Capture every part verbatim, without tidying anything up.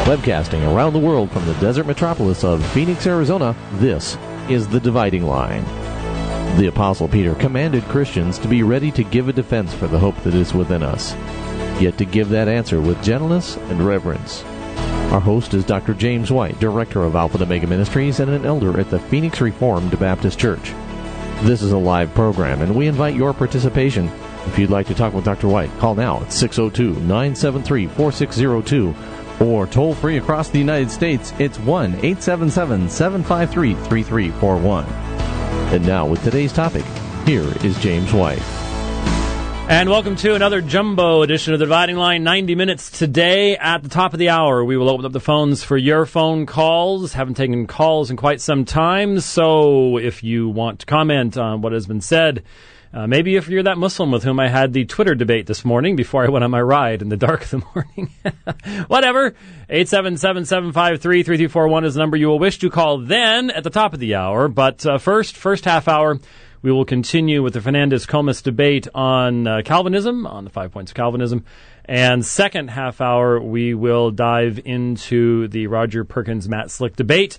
Webcasting around the world from the desert metropolis of Phoenix, Arizona, this is The Dividing Line. The Apostle Peter commanded Christians to be ready to give a defense for the hope that is within us, yet to give that answer with gentleness and reverence. Our host is Doctor James White, Director of Alpha and Omega Ministries and an elder at the Phoenix Reformed Baptist Church. This is a live program, and we invite your participation. If you'd like to talk with Doctor White, call now at six oh two, nine seven three, four six zero two, or toll free across the United States, it's one eight seven seven, seven five three, three three four one. And now, with today's topic, here is James White. And welcome to another jumbo edition of The Dividing Line. ninety minutes today. At the top of the hour, we will open up the phones for your phone calls. Haven't taken calls in quite some time, so if you want to comment on what has been said, Uh, maybe if you're that Muslim with whom I had the Twitter debate this morning before I went on my ride in the dark of the morning. Whatever. eight seven seven, seven five three, three three four one is the number you will wish to call then at the top of the hour. But uh, first, first half hour, we will continue with the Fernandez-Comas debate on uh, Calvinism, on the five points of Calvinism. And second half hour, we will dive into the Roger Perkins-Matt Slick debate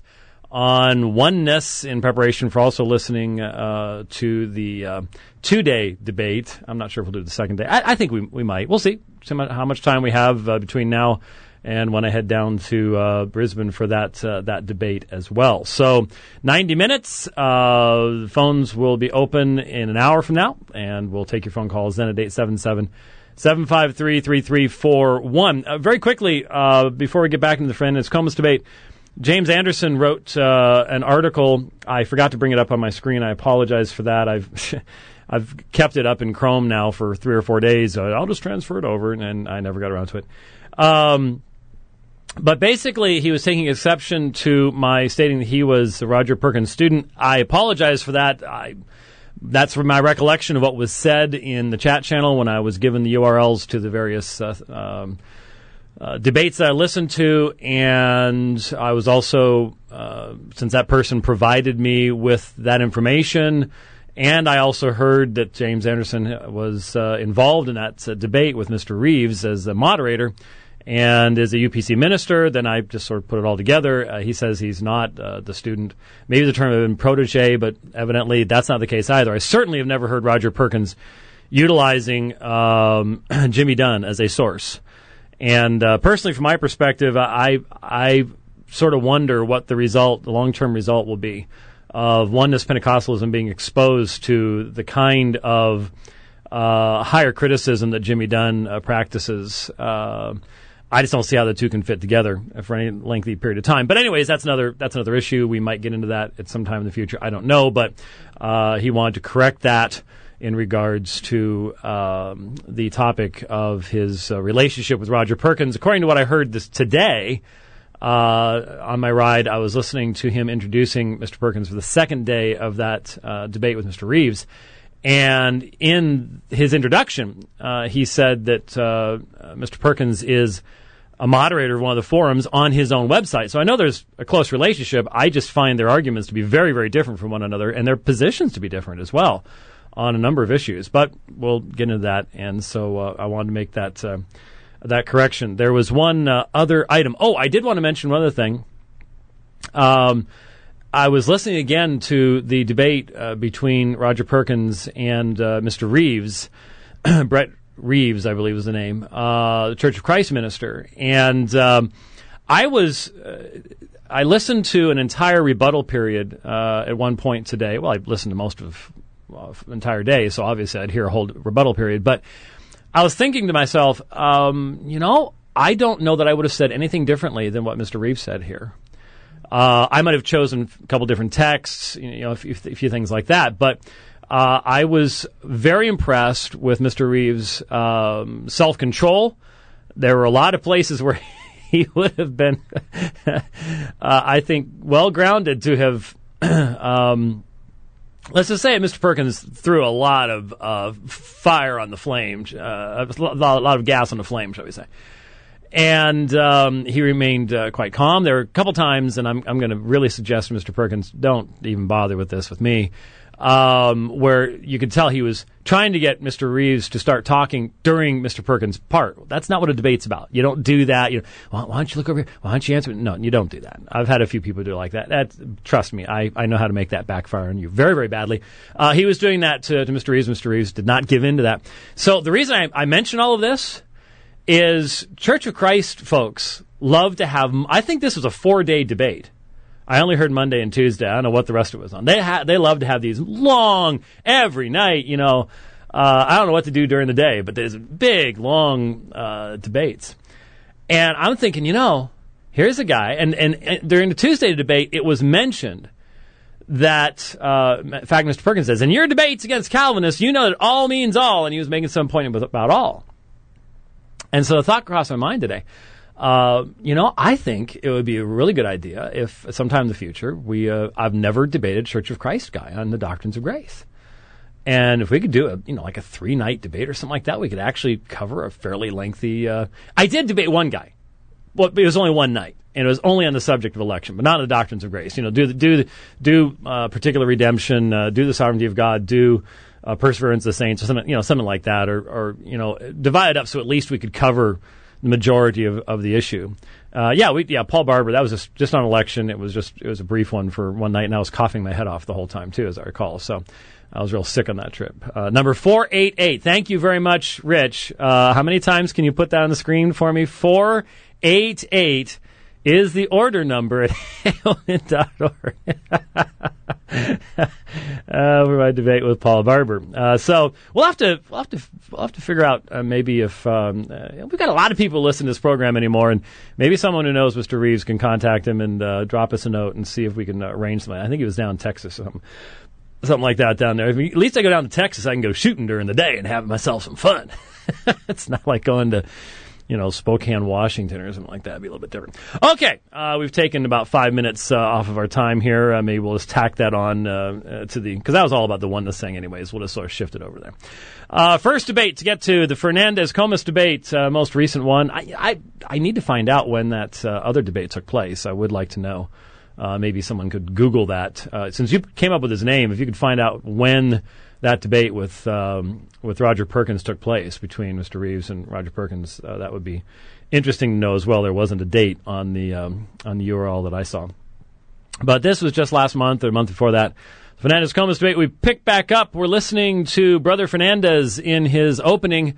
on oneness in preparation for also listening uh, to the uh, two-day debate. I'm not sure if we'll do the second day. I, I think we we might. We'll see how much time we have uh, between now and when I head down to uh, Brisbane for that uh, that debate as well. So ninety minutes. Uh, phones will be open in an hour from now, and we'll take your phone calls then at eight seven seven, seven five three, three three four one. Uh, very quickly, uh, before we get back into the Fernandez-Comas debate, James Anderson wrote uh, an article. I forgot to bring it up on my screen. I apologize for that. I've I've kept it up in Chrome now for three or four days. I'll just transfer it over, and, and I never got around to it. Um, but basically, he was taking exception to my stating that he was a Roger Perkins student. I apologize for that. I, that's from my recollection of what was said in the chat channel when I was given the U R Ls to the various uh, um Uh, debates that I listened to, and I was also, uh, since that person provided me with that information, and I also heard that James Anderson was uh, involved in that uh, debate with Mister Reeves as a moderator and as a U P C minister, then I just sort of put it all together. Uh, he says he's not uh, the student. Maybe the term had been protege, but evidently that's not the case either. I certainly have never heard Roger Perkins utilizing um, Jimmy Dunn as a source. And uh, personally, from my perspective, I I sort of wonder what the result, the long-term result will be of oneness Pentecostalism being exposed to the kind of uh, higher criticism that Jimmy Dunn uh, practices. Uh, I just don't see how the two can fit together for any lengthy period of time. But anyways, that's another that's another issue. We might get into that at some time in the future. I don't know, but uh, he wanted to correct that in regards to um, the topic of his uh, relationship with Roger Perkins. According to what I heard this today, uh, on my ride, I was listening to him introducing Mister Perkins for the second day of that uh, debate with Mister Reeves. And in his introduction, uh, he said that uh, Mister Perkins is a moderator of one of the forums on his own website. So I know there's a close relationship. I just find their arguments to be very, very different from one another, and their positions to be different as well on a number of issues, but we'll get into that, and so uh, I wanted to make that uh, that correction. There was one uh, other item. Oh, I did want to mention one other thing. Um, I was listening again to the debate uh, between Roger Perkins and uh, Mister Reeves, Brett Reeves, I believe was the name, uh, the Church of Christ minister, and um, I was. Uh, I listened to an entire rebuttal period uh, at one point today. Well, I listened to most of Uh, entire day, so obviously I'd hear a whole rebuttal period. But I was thinking to myself, um, you know, I don't know that I would have said anything differently than what Mister Reeves said here. Uh, I might have chosen a couple different texts, you know, a few, a few things like that. But uh, I was very impressed with Mister Reeves' um, self-control. There were a lot of places where he would have been, uh, I think, well-grounded to have um, let's just say Mister Perkins threw a lot of uh, fire on the flame, uh, a lot of gas on the flame, shall we say. And um, he remained uh, quite calm. There were a couple times, and I'm, I'm going to really suggest to Mister Perkins, don't even bother with this with me. um, where you could tell he was trying to get Mister Reeves to start talking during Mister Perkins' part. That's not what a debate's about. You don't do that. You know, why, why don't you look over here? Why don't you answer? No, you don't do that. I've had a few people do it like that. That trust me, I, I know how to make that backfire on you very, very badly. Uh, he was doing that to, to Mister Reeves. Mister Reeves did not give in to that. So the reason I, I mention all of this is Church of Christ folks love to have, I think this was a four-day debate. I only heard Monday and Tuesday. I don't know what the rest of it was on. They ha- they love to have these long, every night, you know. Uh, I don't know what to do during the day, but there's big, long uh, debates. And I'm thinking, you know, here's a guy. And, and, and during the Tuesday debate, it was mentioned that, uh, in fact, Mister Perkins says, in your debates against Calvinists, you know that all means all. And he was making some point about all. And so the thought crossed my mind today. Uh, you know, I think it would be a really good idea if sometime in the future we, uh, I've never debated Church of Christ guy on the doctrines of grace. And if we could do a, you know, like a three night debate or something like that, we could actually cover a fairly lengthy, uh, I did debate one guy. Well, it was only one night and it was only on the subject of election, but not on the doctrines of grace. You know, do the, do, the, do, uh, particular redemption, uh, do the sovereignty of God, do, uh, perseverance of the saints or something, you know, something like that, or, or, you know, divide it up so at least we could cover the majority of, of the issue. Uh, yeah, we, yeah, Paul Barber, that was just, just on election. It was just, it was a brief one for one night, and I was coughing my head off the whole time, too, as I recall. So I was real sick on that trip. Uh, number four eight eight. Thank you very much, Rich. Uh, how many times can you put that on the screen for me? four eight eight is the order number at A O N dot org. uh, for my debate with Paul Barber. Uh, so we'll have to we'll have to we'll have to figure out uh, maybe if um, uh, we've got a lot of people listening to this program anymore, and maybe someone who knows Mister Reeves can contact him and uh, drop us a note and see if we can uh, arrange something. I think he was down in Texas or something. Something like that down there. If we, at least I go down to Texas, I can go shooting during the day and have myself some fun. It's not like going to, you know, Spokane, Washington or something like that. It'd be a little bit different. Okay, uh, we've taken about five minutes uh, off of our time here. Uh, maybe we'll just tack that on uh, uh, to the, because that was all about the oneness thing anyways. We'll just sort of shift it over there. Uh, first debate to get to, the Fernandez-Comas debate, uh, most recent one. I, I, I need to find out when that uh, other debate took place. I would like to know. Uh, maybe someone could Google that. Uh, since you came up with his name, if you could find out when that debate with um, with Roger Perkins took place between Mister Reeves and Roger Perkins, uh, that would be interesting to know as well. There wasn't a date on the um, on the U R L that I saw. But this was just last month or a month before that. Fernandez-Comas debate, we picked back up. We're listening to Brother Fernandez in his opening.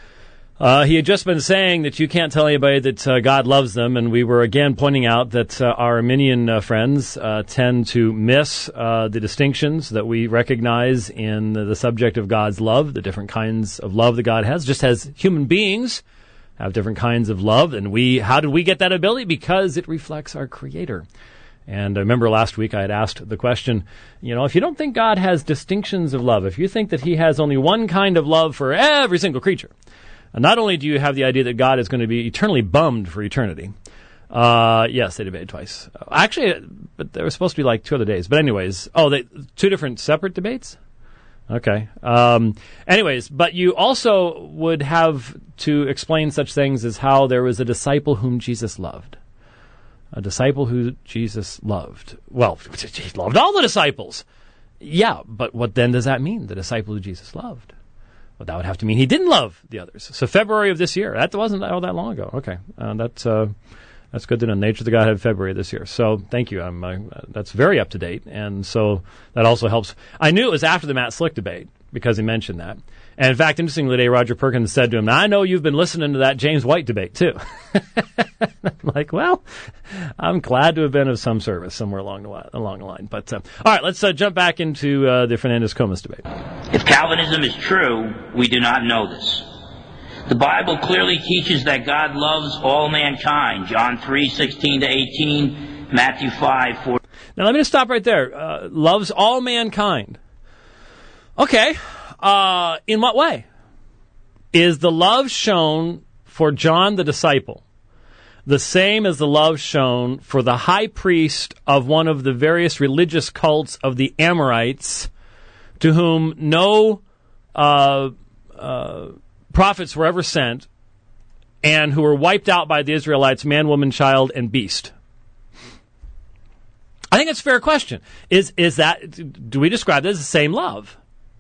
Uh, he had just been saying that you can't tell anybody that uh, God loves them, and we were again pointing out that uh, our Arminian uh, friends uh, tend to miss uh, the distinctions that we recognize in the, the subject of God's love, the different kinds of love that God has, just as human beings have different kinds of love. And we, how did we get that ability? Because it reflects our Creator. And I remember last week I had asked the question, you know, if you don't think God has distinctions of love, if you think that he has only one kind of love for every single creature, and not only do you have the idea that God is going to be eternally bummed for eternity. Uh, yes, they debated twice. Actually, but there was supposed to be like two other days. But anyways, oh, they, two different separate debates? Okay. Um, anyways, but you also would have to explain such things as how there was a disciple whom Jesus loved. A disciple who Jesus loved. Well, he loved all the disciples. Yeah, but what then does that mean, the disciple who Jesus loved? Well, that would have to mean he didn't love the others. So February of this year. That wasn't all that long ago. Okay. Uh, that's uh, that's good to know. Nature of the Godhead, February this year. So thank you. I'm, uh, that's very up to date. And so that also helps. I knew it was after the Matt Slick debate because he mentioned that. And in fact, interestingly today, Roger Perkins said to him, now, I know you've been listening to that James White debate too. I'm like, well, I'm glad to have been of some service somewhere along the, along the line. But uh, all right, let's uh, jump back into uh, the Fernandez-Comas debate. If Calvinism is true, we do not know this. The Bible clearly teaches that God loves all mankind. John three, sixteen to eighteen, Matthew five, four. Now let me just stop right there. Uh, loves all mankind. Okay. Uh, in what way? Is the love shown for John the disciple the same as the love shown for the high priest of one of the various religious cults of the Amorites, to whom no uh, uh, prophets were ever sent, and who were wiped out by the Israelites, man, woman, child, and beast? I think it's a fair question. Is is that, do we describe that as the same love?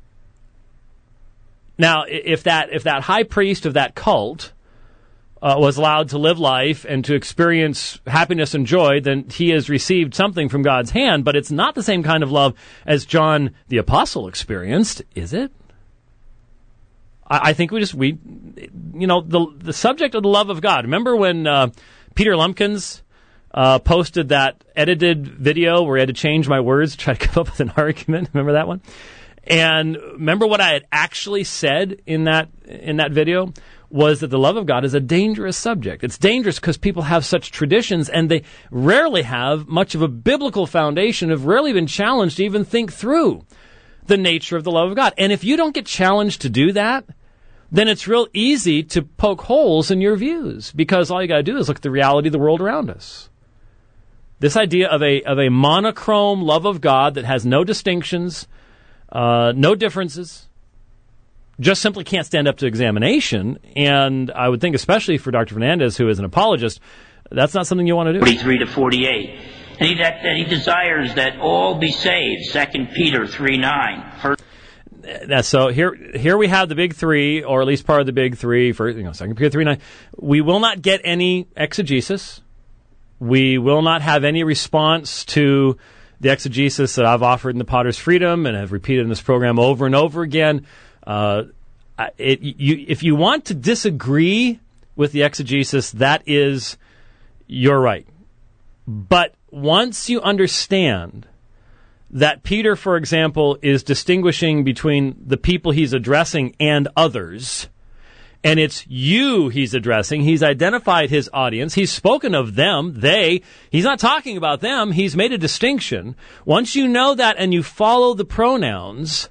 Now, if that if that high priest of that cult uh, was allowed to live life and to experience happiness and joy, then he has received something from God's hand, but it's not the same kind of love as John the Apostle experienced, is it? I, I think we just, we, you know, the the subject of the love of God. Remember when uh, Peter Lumpkins uh, posted that edited video where he had to change my words to try to come up with an argument? Remember that one? And remember what I had actually said in that in that video was that the love of God is a dangerous subject. It's dangerous because people have such traditions and they rarely have much of a biblical foundation, have rarely been challenged to even think through the nature of the love of God. And if you don't get challenged to do that, then it's real easy to poke holes in your views because all you got to do is look at the reality of the world around us. This idea of a of a monochrome love of God that has no distinctions, Uh, no differences, just simply can't stand up to examination. And I would think, especially for Doctor Fernandez, who is an apologist, that's not something you want to do. forty-three to forty-eight. And he, that, that he desires that all be saved, Second Peter three nine. First That's so here here we have the big three, or at least part of the big three, for you know, Second Peter three nine. We will not get any exegesis. We will not have any response to the exegesis that I've offered in the Potter's Freedom and have repeated in this program over and over again. Uh, it, you, if you want to disagree with the exegesis, that is your right. But once you understand that Peter, for example, is distinguishing between the people he's addressing and others, and it's you he's addressing. He's identified his audience. He's spoken of them, they. He's not talking about them. He's made a distinction. Once you know that and you follow the pronouns,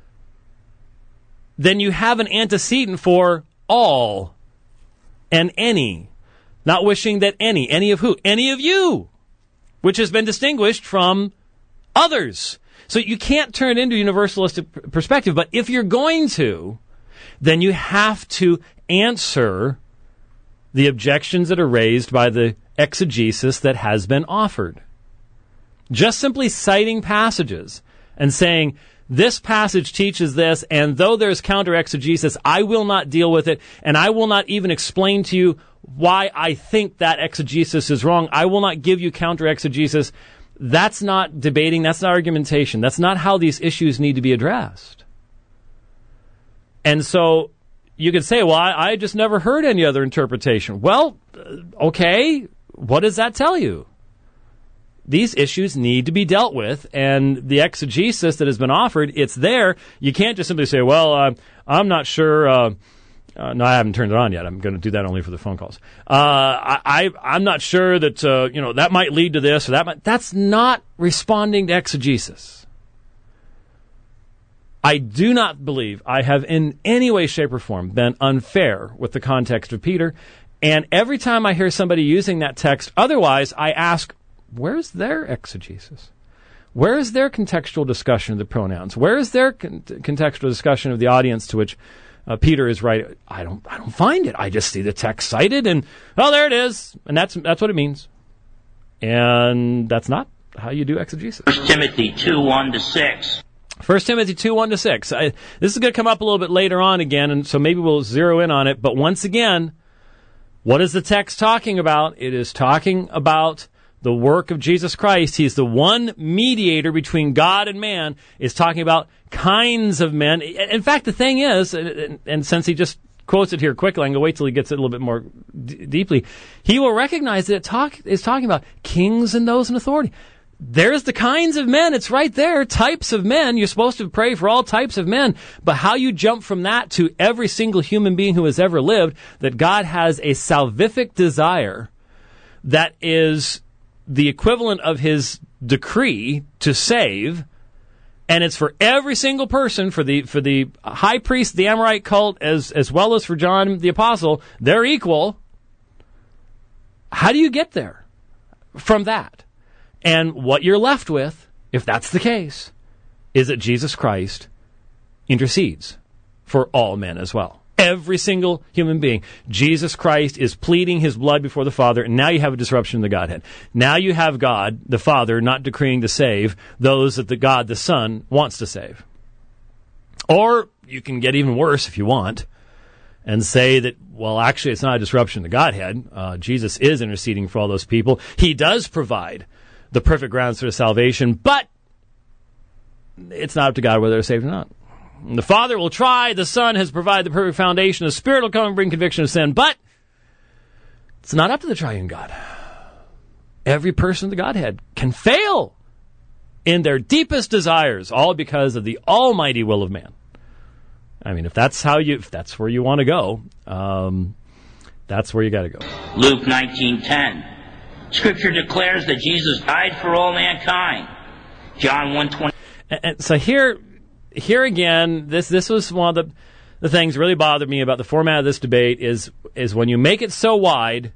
then you have an antecedent for all and any. Not wishing that any. Any of who? Any of you, which has been distinguished from others. So you can't turn it into a universalistic perspective. But if you're going to, then you have to answer the objections that are raised by the exegesis that has been offered. Just simply citing passages and saying, this passage teaches this, and though there's counter-exegesis, I will not deal with it, and I will not even explain to you why I think that exegesis is wrong. I will not give you counter-exegesis. That's not debating. That's not argumentation. That's not how these issues need to be addressed. And so you could say, well, I, I just never heard any other interpretation. Well, okay, what does that tell you? These issues need to be dealt with, and the exegesis that has been offered, it's there. You can't just simply say, well, uh, I'm not sure. Uh, uh, no, I haven't turned it on yet. I'm going to do that only for the phone calls. Uh, I, I, I'm not sure that, uh, you know, that might lead to this or that might. That's not responding to exegesis. I do not believe I have in any way, shape, or form been unfair with the context of Peter. And every time I hear somebody using that text, otherwise, I ask, where's their exegesis? Where is their contextual discussion of the pronouns? Where is their con- contextual discussion of the audience to which uh, Peter is writing? I don't, I don't find it. I just see the text cited, and oh, there it is, and that's that's what it means. And that's not how you do exegesis. First Timothy two one to six. First Timothy two one to six. I, this is going to come up a little bit later on again, and so maybe we'll zero in on it. But once again, what is the text talking about? It is talking about the work of Jesus Christ. He's the one mediator between God and man. It's talking about kinds of men. In fact, the thing is, and, and since he just quotes it here quickly, I'm going to wait till he gets it a little bit more d- deeply. He will recognize that it talk, is talking about kings and those in authority. There's the kinds of men. It's right there. Types of men. You're supposed to pray for all types of men. But how you jump from that to every single human being who has ever lived, that God has a salvific desire that is the equivalent of his decree to save, and it's for every single person, for the for the high priest, the Amorite cult, as as well as for John the Apostle, they're equal. How do you get there from that? And what you're left with, if that's the case, is that Jesus Christ intercedes for all men as well. Every single human being. Jesus Christ is pleading his blood before the Father, and now you have a disruption in the Godhead. Now you have God, the Father, not decreeing to save those that the God, the Son, wants to save. Or you can get even worse if you want and say that, well, actually, it's not a disruption in the Godhead. Uh, Jesus is interceding for all those people. He does provide the perfect grounds for salvation, but it's not up to God whether they're saved or not. The Father will try, the Son has provided the perfect foundation, the Spirit will come and bring conviction of sin, but it's not up to the triune God. Every person of the Godhead can fail in their deepest desires, all because of the almighty will of man. I mean, if that's how you, if that's where you want to go, um, that's where you got to go. Luke nineteen ten. Scripture declares that Jesus died for all mankind. John one twenty. And, and so here, here again, this this was one of the the things really bothered me about the format of this debate is is when you make it so wide,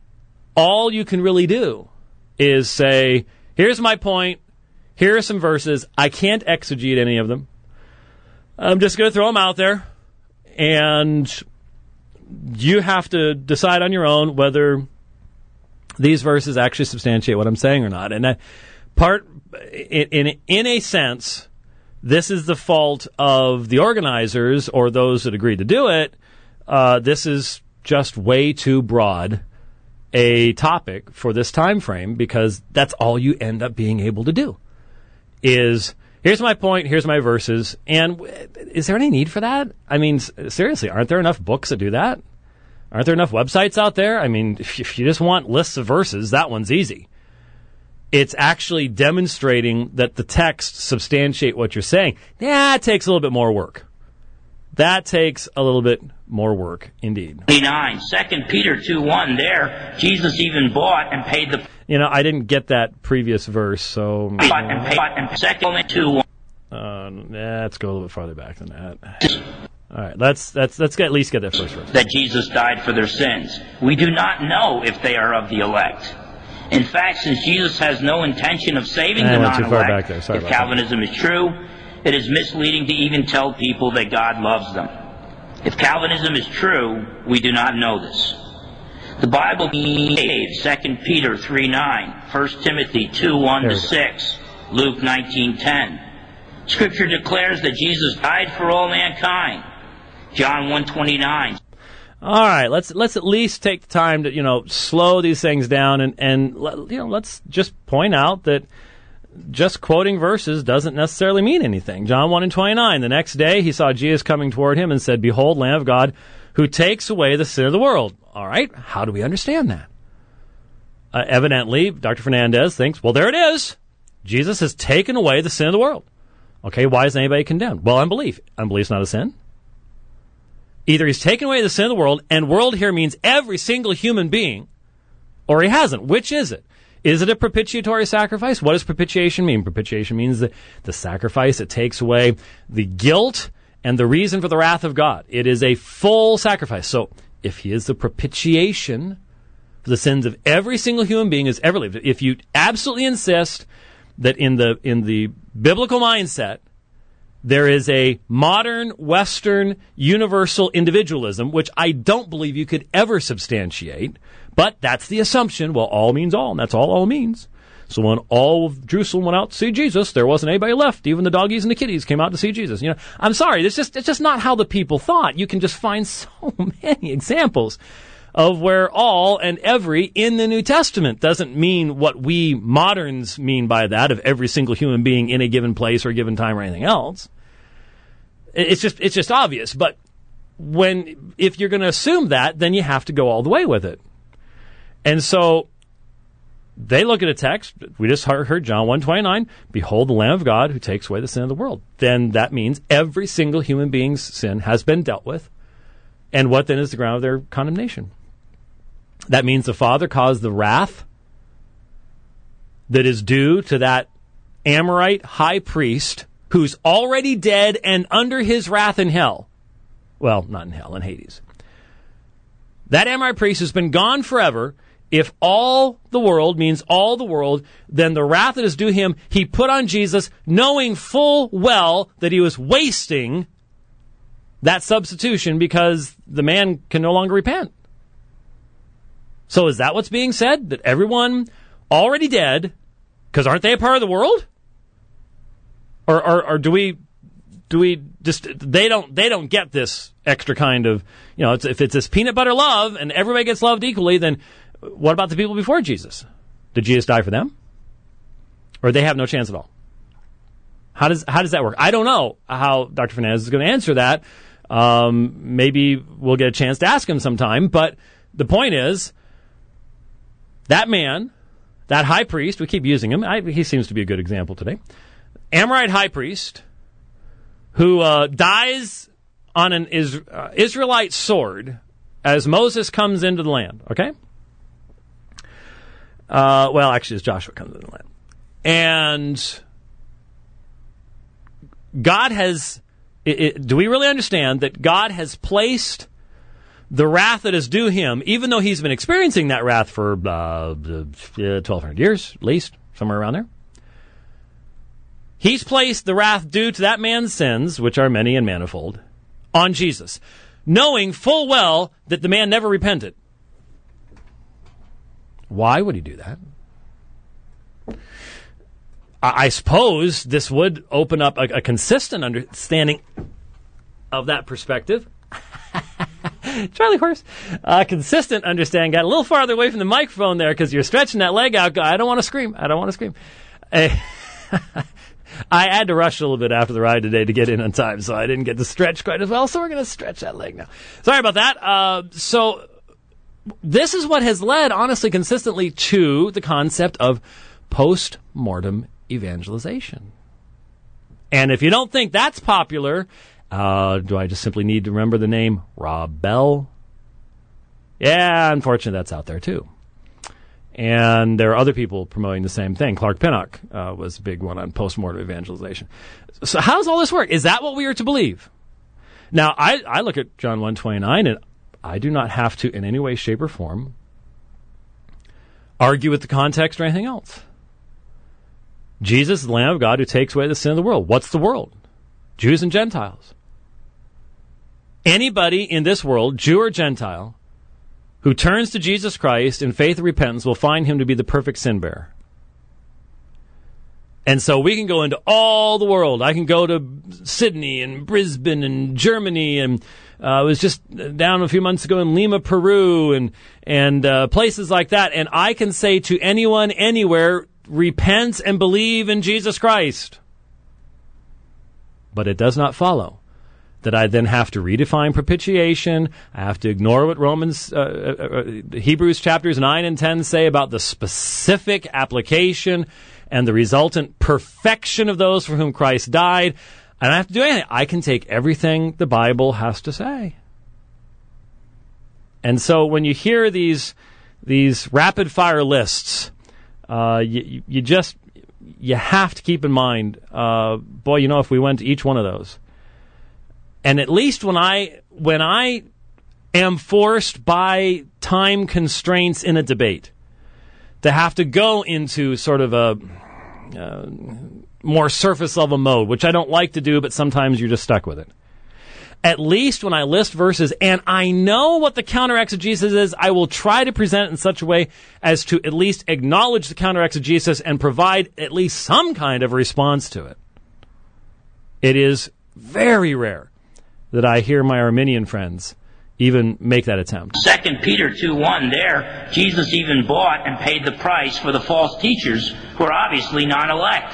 all you can really do is say, here's my point, here are some verses, I can't exegete any of them. I'm just going to throw them out there, and you have to decide on your own whether these verses actually substantiate what I'm saying or not. And that part, in, in in a sense, this is the fault of the organizers or those that agreed to do it. Uh, this is just way too broad a topic for this time frame, because that's all you end up being able to do is, here's my point, here's my verses. And is there any need for that? I mean, seriously, aren't there enough books that do that? Aren't there enough websites out there? I mean, if you just want lists of verses, that one's easy. It's actually demonstrating that the text substantiate what you're saying. Yeah, it takes a little bit more work. That takes a little bit more work, indeed. twenty-nine. Second Peter two one, there, Jesus even bought and paid the... You know, I didn't get that previous verse, so... Bought and paid, and Second two one. Uh, let's go a little bit farther back than that. All right, let's let's let's get, at least get that first verse. That Jesus died for their sins. We do not know if they are of the elect. In fact, since Jesus has no intention of saving I the went too far back non-elect, there. Sorry if about that. Calvinism is true, it is misleading to even tell people that God loves them. If Calvinism is true, we do not know this. The Bible saves Second Peter three nine, First Timothy two one to six, Luke nineteen ten. Scripture declares that Jesus died for all mankind. John one twenty-nine. All right, let's let's at least take the time to, you know, slow these things down and and you know, let's just point out that just quoting verses doesn't necessarily mean anything. John one and twenty-nine. The next day he saw Jesus coming toward him and said, "Behold, Lamb of God, who takes away the sin of the world." All right, how do we understand that? Uh, evidently, Doctor Fernandez thinks, well, there it is. Jesus has taken away the sin of the world. Okay, why is anybody condemned? Well, unbelief. Unbelief's not a sin. Either he's taken away the sin of the world, and world here means every single human being, or he hasn't. Which is it? Is it a propitiatory sacrifice? What does propitiation mean? Propitiation means the, the sacrifice that takes away the guilt and the reason for the wrath of God. It is a full sacrifice. So if he is the propitiation for the sins of every single human being who's ever lived, if you absolutely insist that in the in the biblical mindset there is a modern, Western, universal individualism, which I don't believe you could ever substantiate, but that's the assumption. Well, all means all, and that's all all means. So when all of Jerusalem went out to see Jesus, there wasn't anybody left. Even the doggies and the kitties came out to see Jesus. You know, I'm sorry, it's just it's just not how the people thought. You can just find so many examples of where all and every in the New Testament doesn't mean what we moderns mean by that, of every single human being in a given place or a given time or anything else. It's just it's just obvious. But when if you're going to assume that, then you have to go all the way with it. And so they look at a text. We just heard John one twenty-nine. Behold, the Lamb of God who takes away the sin of the world. Then that means every single human being's sin has been dealt with. And what then is the ground of their condemnation? That means the Father caused the wrath that is due to that Amorite high priest who's already dead and under his wrath in hell. Well, not in hell, in Hades. That Amorite priest has been gone forever. If all the world means all the world, then the wrath that is due him, he put on Jesus, knowing full well that he was wasting that substitution because the man can no longer repent. So is that what's being said? That everyone already dead, because aren't they a part of the world? Or, or, or do we, do we just, they don't, they don't get this extra kind of, you know, it's, if it's this peanut butter love and everybody gets loved equally, then what about the people before Jesus? Did Jesus die for them? Or they have no chance at all? How does, how does that work? I don't know how Doctor Fernandez is going to answer that. Um, maybe we'll get a chance to ask him sometime, but the point is, that man, that high priest, we keep using him, I, he seems to be a good example today, Amorite high priest, who uh, dies on an is, uh, Israelite sword as Moses comes into the land, okay? Uh, well, actually, as Joshua comes into the land. And God has, it, it, do we really understand that God has placed the wrath that is due him, even though he's been experiencing that wrath for uh, twelve hundred years, at least, somewhere around there? He's placed the wrath due to that man's sins, which are many and manifold, on Jesus, knowing full well that the man never repented. Why would he do that? I, I suppose this would open up a, a consistent understanding of that perspective. Charlie horse. Uh, consistent understanding. Got a little farther away from the microphone there because you're stretching that leg out. I don't want to scream. I don't want to scream. Uh, I had to rush a little bit after the ride today to get in on time, so I didn't get to stretch quite as well, so we're going to stretch that leg now. Sorry about that. Uh, so this is what has led, honestly, consistently to the concept of post-mortem evangelization. And if you don't think that's popular, uh, do I just simply need to remember the name Rob Bell? Yeah, unfortunately, that's out there too. And there are other people promoting the same thing. Clark Pinnock uh, was a big one on post-mortem evangelization. So how does all this work? Is that what we are to believe? Now, I, I look at John one twenty-nine, and I do not have to, in any way, shape, or form, argue with the context or anything else. Jesus is the Lamb of God who takes away the sin of the world. What's the world? Jews and Gentiles. Anybody in this world, Jew or Gentile, who turns to Jesus Christ in faith and repentance will find him to be the perfect sin bearer. And so we can go into all the world. I can go to Sydney and Brisbane and Germany, and uh, I was just down a few months ago in Lima, Peru, and and uh, places like that. And I can say to anyone, anywhere, repent and believe in Jesus Christ. But it does not follow that I then have to redefine propitiation. I have to ignore what Romans, uh, uh, Hebrews chapters nine and ten say about the specific application and the resultant perfection of those for whom Christ died. I don't have to do anything. I can take everything the Bible has to say. And so when you hear these these rapid fire lists, uh, you, you just you have to keep in mind, uh, boy, you know, if we went to each one of those. And at least when I when I am forced by time constraints in a debate to have to go into sort of a uh, more surface level mode, which I don't like to do, but sometimes you're just stuck with it. At least when I list verses and I know what the counter exegesis is, I will try to present it in such a way as to at least acknowledge the counter exegesis and provide at least some kind of response to it. It is very rare that I hear my Arminian friends even make that attempt. Second Peter two one there, Jesus even bought and paid the price for the false teachers who are obviously non-elect.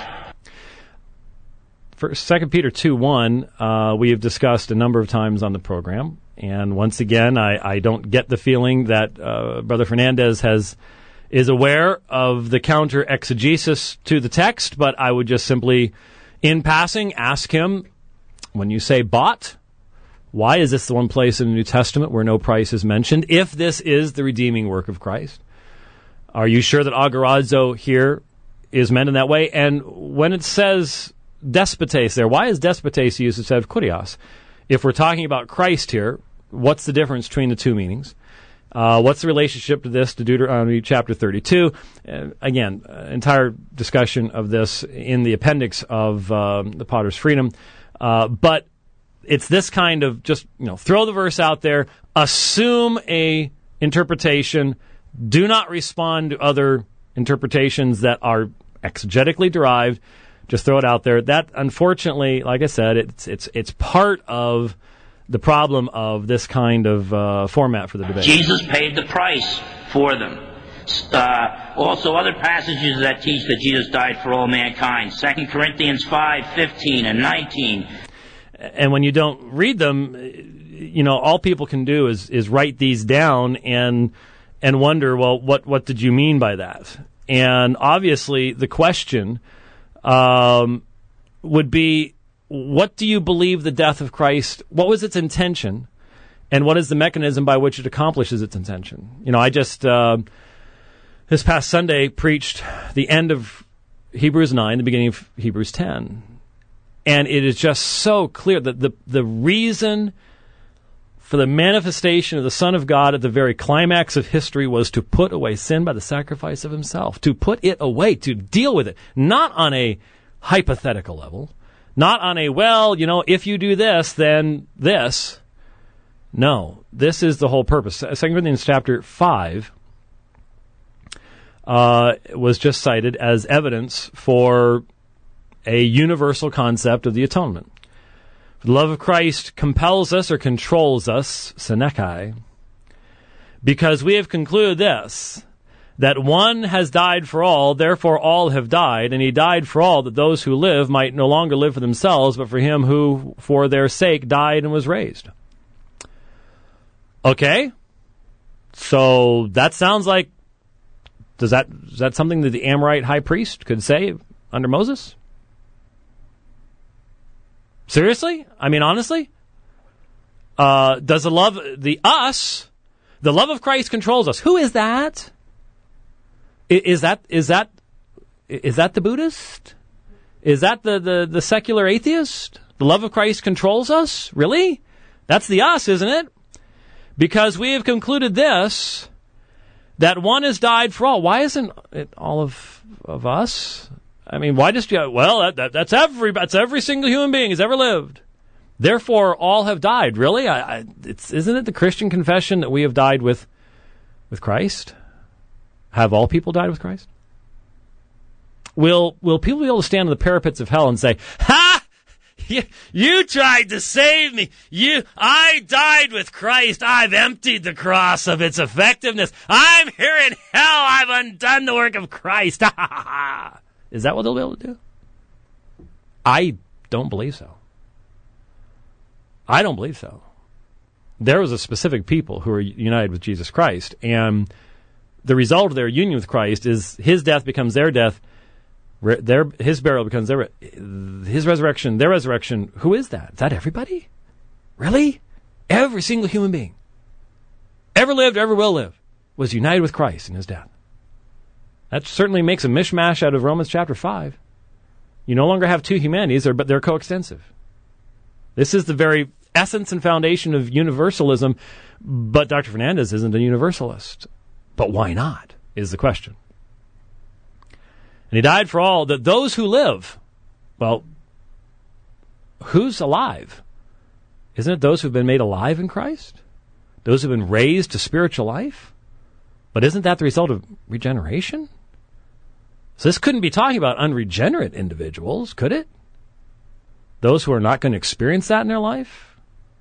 For Second Peter two one, uh, we have discussed a number of times on the program. And once again, I, I don't get the feeling that uh, Brother Fernandez has is aware of the counter exegesis to the text, but I would just simply, in passing, ask him, when you say bought, why is this the one place in the New Testament where no price is mentioned? If this is the redeeming work of Christ, are you sure that agorazo here is meant in that way? And when it says despotes there, why is despotes used instead of kurios? If we're talking about Christ here, what's the difference between the two meanings? Uh, what's the relationship to this, to Deuteronomy chapter thirty-two? Uh, again, uh, entire discussion of this in the appendix of uh, the Potter's Freedom. Uh, but it's this kind of just, you know, throw the verse out there, assume a interpretation, do not respond to other interpretations that are exegetically derived. Just throw it out there. That, unfortunately, like I said, it's it's it's part of the problem of this kind of uh, format for the debate. Jesus paid the price for them. Uh, also, other passages that teach that Jesus died for all mankind. Second Corinthians five, fifteen, and nineteen. And when you don't read them, you know, all people can do is, is write these down and and wonder, well, what, what did you mean by that? And obviously, the question um, would be, what do you believe the death of Christ, what was its intention, and what is the mechanism by which it accomplishes its intention? You know, I just, uh, this past Sunday, preached the end of Hebrews nine, the beginning of Hebrews ten. And it is just so clear that the, the reason for the manifestation of the Son of God at the very climax of history was to put away sin by the sacrifice of himself, to put it away, to deal with it, not on a hypothetical level, not on a, well, you know, if you do this, then this. No, this is the whole purpose. Second Corinthians chapter five uh, was just cited as evidence for a universal concept of the atonement. The love of Christ compels us or controls us, Senekai, because we have concluded this, that one has died for all, therefore all have died, and he died for all, that those who live might no longer live for themselves, but for him who for their sake died and was raised. Okay? So that sounds like, does that, is that something that the Amorite high priest could say under Moses? Seriously? I mean, honestly? Uh, does the love, the us, the love of Christ controls us. Who is that? I, is that, is that, is that the Buddhist? Is that the, the, the secular atheist? The love of Christ controls us? Really? That's the us, isn't it? Because we have concluded this, that one has died for all. Why isn't it all of, of us? I mean, why just, well, that, that, that's every that's every single human being has ever lived. Therefore, all have died. Really? I, I, it's, isn't it the Christian confession that we have died with, with Christ? Have all people died with Christ? Will will people be able to stand on the parapets of hell and say, ha! You, you tried to save me. You, I died with Christ. I've emptied the cross of its effectiveness. I'm here in hell. I've undone the work of Christ. Ha ha ha! Is that what they'll be able to do? I don't believe so. I don't believe so. There was a specific people who were united with Jesus Christ, and the result of their union with Christ is his death becomes their death, their his burial becomes their his resurrection, their resurrection. Who is that? Is that everybody? Really? Every single human being ever lived, ever will live, was united with Christ in his death. That certainly makes a mishmash out of Romans chapter five. You no longer have two humanities, but they're coextensive. This is the very essence and foundation of universalism, but Doctor Fernandez isn't a universalist. But why not, is the question. And he died for all, that those who live, well, who's alive? Isn't it those who've been made alive in Christ? Those who've been raised to spiritual life? But isn't that the result of regeneration? So this couldn't be talking about unregenerate individuals, could it? Those who are not going to experience that in their life?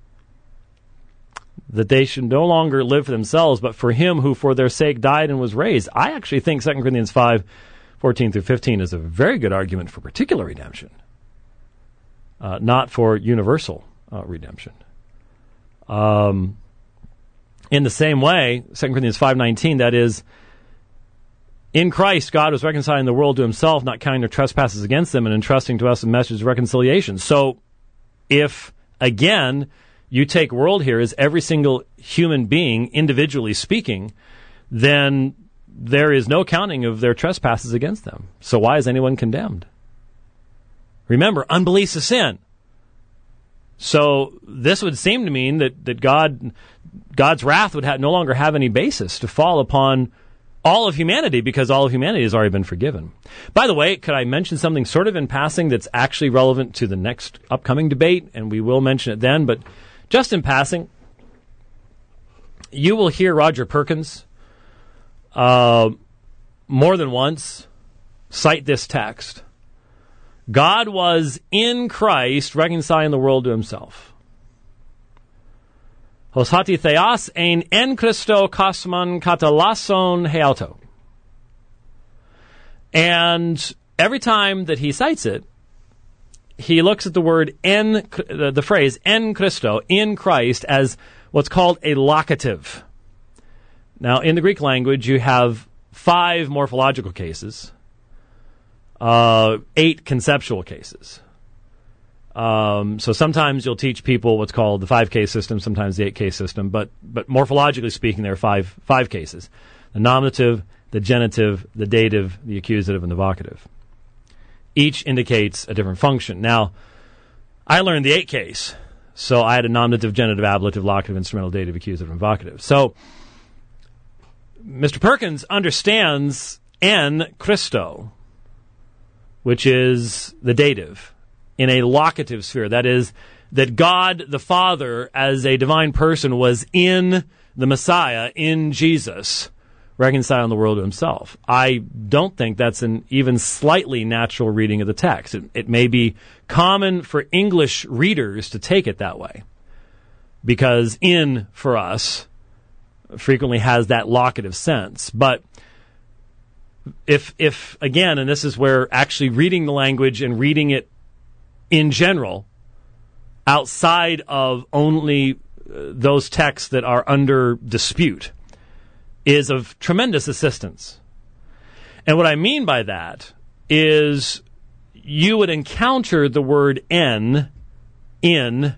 That they should no longer live for themselves, but for him who for their sake died and was raised. I actually think Second Corinthians five, fourteen through fifteen is a very good argument for particular redemption, uh, not for universal uh, redemption. Um, in the same way, Second Corinthians five nineteen, that is, in Christ, God was reconciling the world to himself, not counting their trespasses against them, and entrusting to us a message of reconciliation. So, if, again, you take world here as every single human being, individually speaking, then there is no counting of their trespasses against them. So why is anyone condemned? Remember, unbelief's a sin. So this would seem to mean that, that God, God's wrath would have, no longer have any basis to fall upon all of humanity, because all of humanity has already been forgiven. By the way, could I mention something sort of in passing that's actually relevant to the next upcoming debate, and we will mention it then, but just in passing, you will hear Roger Perkins uh, more than once cite this text. God was in Christ reconciling the world to himself. Hos hati theos ein en Christo kosmon katalason heauto. And every time that he cites it, he looks at the word en, the phrase en Christo, in Christ, as what's called a locative. Now, in the Greek language, you have five morphological cases, uh, eight conceptual cases. Um, so sometimes you'll teach people what's called the five-case system, sometimes the eight-case system, but but morphologically speaking, there are five five cases: the nominative, the genitive, the dative, the accusative, and the vocative. Each indicates a different function. Now, I learned the eight-case, so I had a nominative, genitive, ablative, locative, instrumental, dative, accusative, and vocative. So Mister Perkins understands en Christo, which is the dative, in a locative sphere. That is, that God the Father, as a divine person, was in the Messiah, in Jesus, reconciling the world to himself. I don't think that's an even slightly natural reading of the text. It, it may be common for English readers to take it that way, because in, for us, frequently has that locative sense. But if, if again, and this is where actually reading the language and reading it in general, outside of only uh, those texts that are under dispute, is of tremendous assistance. And what I mean by that is you would encounter the word en, in,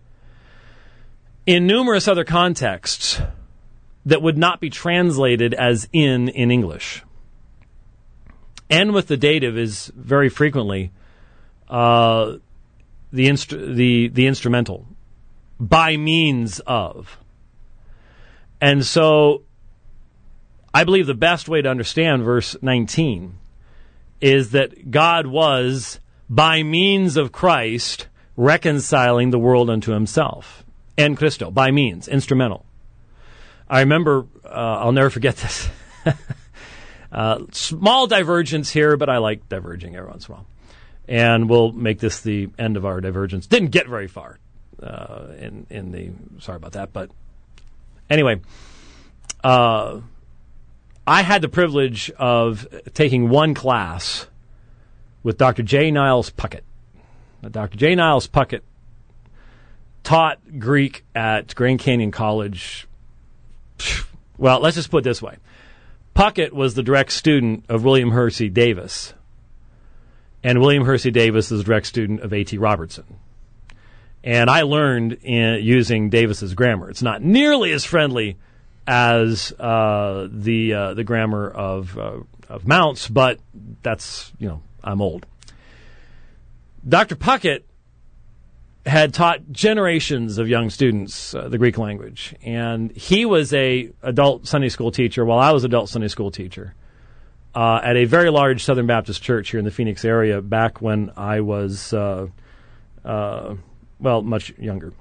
in numerous other contexts that would not be translated as in in English. En with the dative is very frequently Uh, the, instru- the the instrumental, by means of. And so I believe the best way to understand verse nineteen is that God was, by means of Christ, reconciling the world unto himself. En Christo, by means, instrumental. I remember, uh, I'll never forget this. uh, small divergence here, but I like diverging every once in a while. And we'll make this the end of our divergence. Didn't get very far uh, in in the. Sorry about that, but anyway, uh, I had the privilege of taking one class with Doctor J. Niles Puckett. Now, Doctor J. Niles Puckett taught Greek at Grand Canyon College. Well, let's just put it this way: Puckett was the direct student of William Hersey Davis. And William Hersey Davis is a direct student of A T Robertson. And I learned in using Davis's grammar. It's not nearly as friendly as uh, the uh, the grammar of uh, of Mounce, but that's, you know, I'm old. Doctor Puckett had taught generations of young students uh, the Greek language, and he was a adult Sunday school teacher while I was adult Sunday school teacher. Uh, at a very large Southern Baptist church here in the Phoenix area back when I was, uh, uh, well, much younger.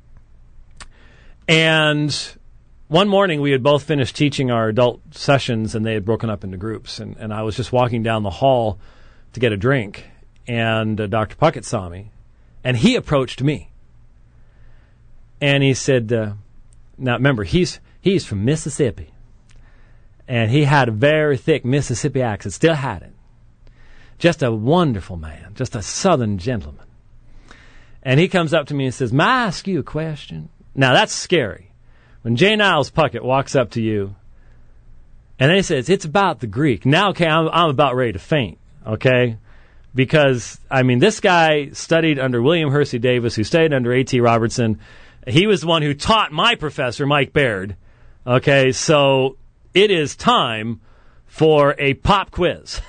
And one morning we had both finished teaching our adult sessions, and they had broken up into groups. And, and I was just walking down the hall to get a drink, and uh, Doctor Puckett saw me, and he approached me. And he said, uh, now remember, he's he's from Mississippi. And he had a very thick Mississippi accent, still had it. Just a wonderful man, just a Southern gentleman. And he comes up to me and says, "May I ask you a question?" Now, that's scary. When J. Niles Puckett walks up to you, and then he says, "It's about the Greek." Now, okay, I'm, I'm about ready to faint, okay? Because, I mean, this guy studied under William Hersey Davis, who studied under A T Robertson. He was the one who taught my professor, Mike Baird. Okay, so it is time for a pop quiz.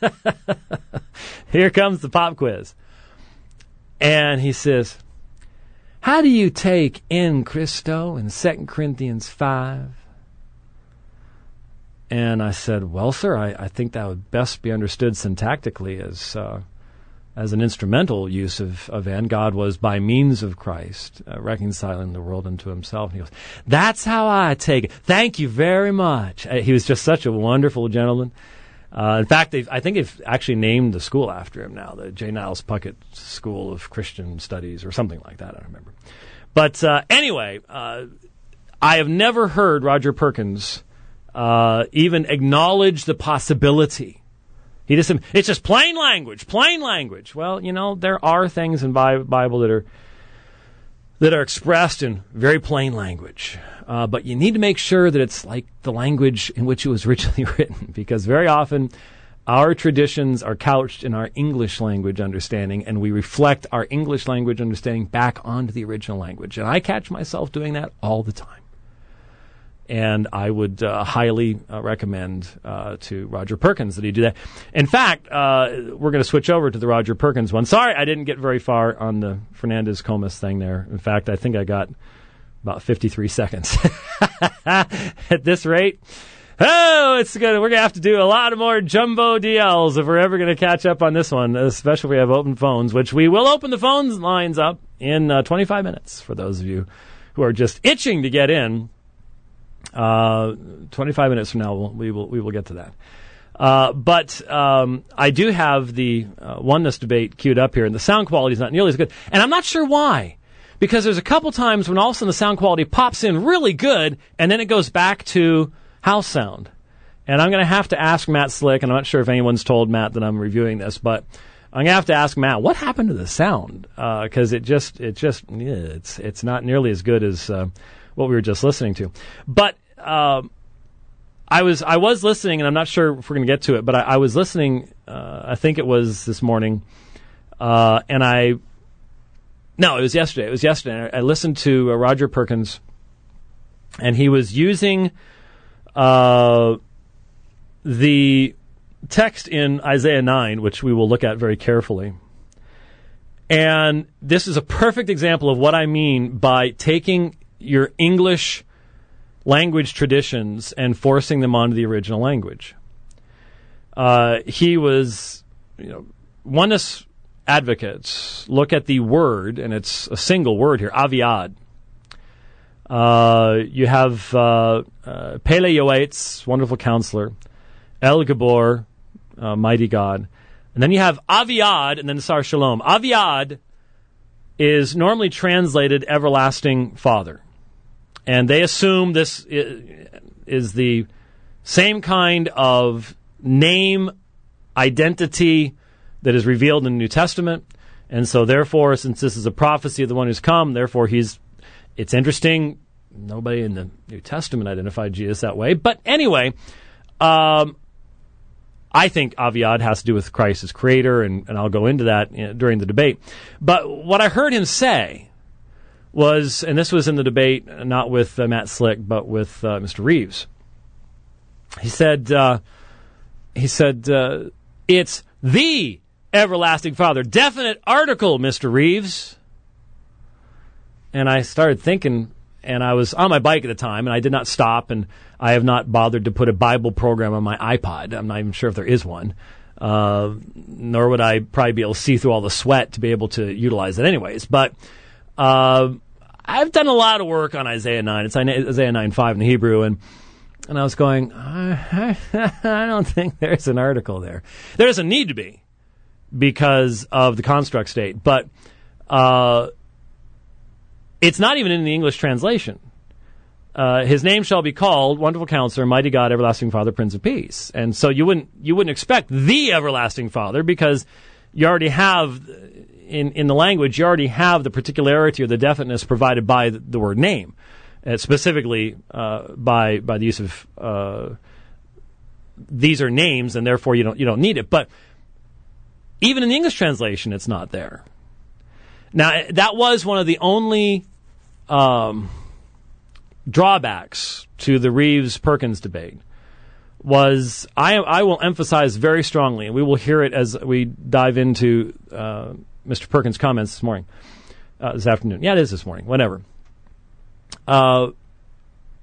Here comes the pop quiz. And he says, "How do you take en Christo in Second Corinthians five?" And I said, well, sir, I, I think that would best be understood syntactically as uh, as an instrumental use of, of and God was by means of Christ, uh, reconciling the world unto himself. And he goes, that's how I take it. Thank you very much. Uh, he was just such a wonderful gentleman. Uh, in fact, they've, I think they've actually named the school after him now, the J. Niles Puckett School of Christian Studies or something like that. I don't remember. But uh, anyway, uh, I have never heard Roger Perkins uh, even acknowledge the possibility. He just, it's just plain language, plain language. Well, you know, there are things in Bi- Bible that are that are expressed in very plain language. Uh, but you need to make sure that it's like the language in which it was originally written, because very often our traditions are couched in our English language understanding, and we reflect our English language understanding back onto the original language. And I catch myself doing that all the time. And I would uh, highly uh, recommend uh, to Roger Perkins that he do that. In fact, uh, we're going to switch over to the Roger Perkins one. Sorry, I didn't get very far on the Fernandez Comas thing there. In fact, I think I got about fifty-three seconds. At this rate, oh, it's good. We're going to have to do a lot of more jumbo D Ls if we're ever going to catch up on this one, especially if we have open phones, which we will open the phone lines up in uh, twenty-five minutes for those of you who are just itching to get in. Uh, twenty-five minutes from now, we'll, we will we will get to that. Uh, but um, I do have the uh, oneness debate queued up here, and the sound quality is not nearly as good. And I'm not sure why, because there's a couple times when all of a sudden the sound quality pops in really good, and then it goes back to house sound. And I'm going to have to ask Matt Slick, and I'm not sure if anyone's told Matt that I'm reviewing this, but I'm going to have to ask Matt, what happened to the sound? Because uh, it just it just yeah, it's it's not nearly as good as Uh, what we were just listening to. But uh, I was I was listening, and I'm not sure if we're going to get to it, but I, I was listening, uh, I think it was this morning, uh, and I, no, it was yesterday. It was yesterday. I listened to uh, Roger Perkins, and he was using uh, the text in Isaiah nine, which we will look at very carefully. And this is a perfect example of what I mean by taking your English language traditions and forcing them onto the original language. Uh, he was, you know, oneness advocates look at the word, and it's a single word here, aviad. Uh, you have uh, uh, Pele Yoetz, wonderful counselor, El Gabor, uh, mighty God, and then you have aviad, and then Sar Shalom. Aviad is normally translated everlasting Father. And they assume this is the same kind of name identity that is revealed in the New Testament. And so therefore, since this is a prophecy of the one who's come, therefore he's, it's interesting, nobody in the New Testament identified Jesus that way. But anyway, um, I think aviad has to do with Christ as creator, and, and I'll go into that you know, during the debate. But what I heard him say was, and this was in the debate, not with uh, Matt Slick, but with uh, Mister Reeves. He said, uh, he said, uh, it's the everlasting Father. Definite article, Mister Reeves. And I started thinking, and I was on my bike at the time, and I did not stop, and I have not bothered to put a Bible program on my iPod. I'm not even sure if there is one. Uh, nor would I probably be able to see through all the sweat to be able to utilize it anyways. But Uh, I've done a lot of work on Isaiah nine. It's Isaiah nine five in the Hebrew, and and I was going, I, I don't think there's an article there. There doesn't need to be because of the construct state, but uh, it's not even in the English translation. Uh, his name shall be called Wonderful Counselor, Mighty God, Everlasting Father, Prince of Peace. And so you wouldn't you wouldn't expect the Everlasting Father, because you already have in in the language you already have the particularity or the definiteness provided by the, the word name, uh, specifically uh, by by the use of uh, these are names, and therefore you don't you don't need it. But even in the English translation, it's not there. Now that was one of the only Um, drawbacks to the Reeves-Perkins debate. Was I, I will emphasize very strongly, and we will hear it as we dive into uh, Mister Perkins' comments this morning, uh, this afternoon. Yeah, it is this morning, whatever. Uh,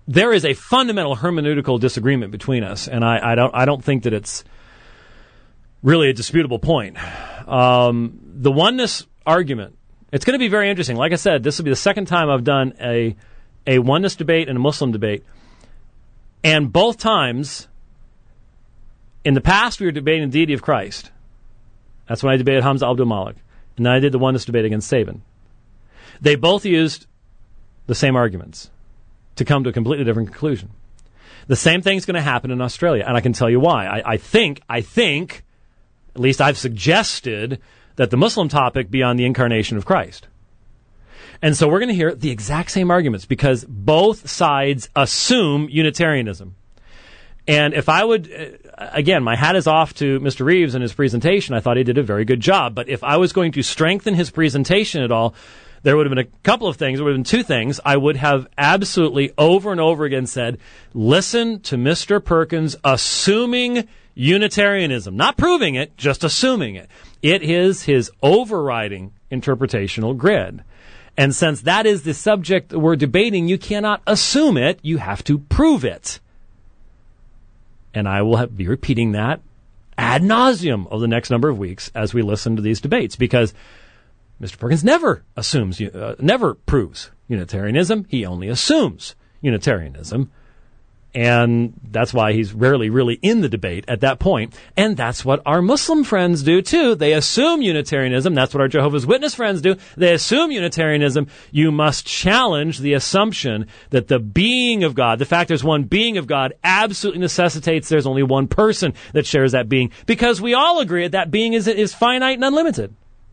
there is a fundamental hermeneutical disagreement between us, and I, I don't I don't think that it's really a disputable point. Um, the oneness argument, it's going to be very interesting. Like I said, this will be the second time I've done a a oneness debate and a Muslim debate, and both times, in the past, we were debating the deity of Christ. That's when I debated Hamza Abdul Malik, and then I did the oneness debate against Sabin. They both used the same arguments to come to a completely different conclusion. The same thing's going to happen in Australia, and I can tell you why. I, I think, I think, at least I've suggested that the Muslim topic be on the incarnation of Christ. And so we're going to hear the exact same arguments because both sides assume Unitarianism. And if I would, again, my hat is off to Mister Reeves and his presentation. I thought he did a very good job. But if I was going to strengthen his presentation at all, there would have been a couple of things. There would have been two things. I would have absolutely over and over again said, listen to Mister Perkins assuming Unitarianism. Not proving it, just assuming it. It is his overriding interpretational grid. And since that is the subject we're debating, you cannot assume it. You have to prove it. And I will have, be repeating that ad nauseum over the next number of weeks as we listen to these debates, because Mister Perkins never assumes, uh, never proves Unitarianism. He only assumes Unitarianism. And that's why he's rarely really in the debate at that point. And that's what our Muslim friends do, too. They assume Unitarianism. That's what our Jehovah's Witness friends do. They assume Unitarianism. You must challenge the assumption that the being of God, the fact there's one being of God, absolutely necessitates there's only one person that shares that being. Because we all agree that that being is, is finite and unlimited.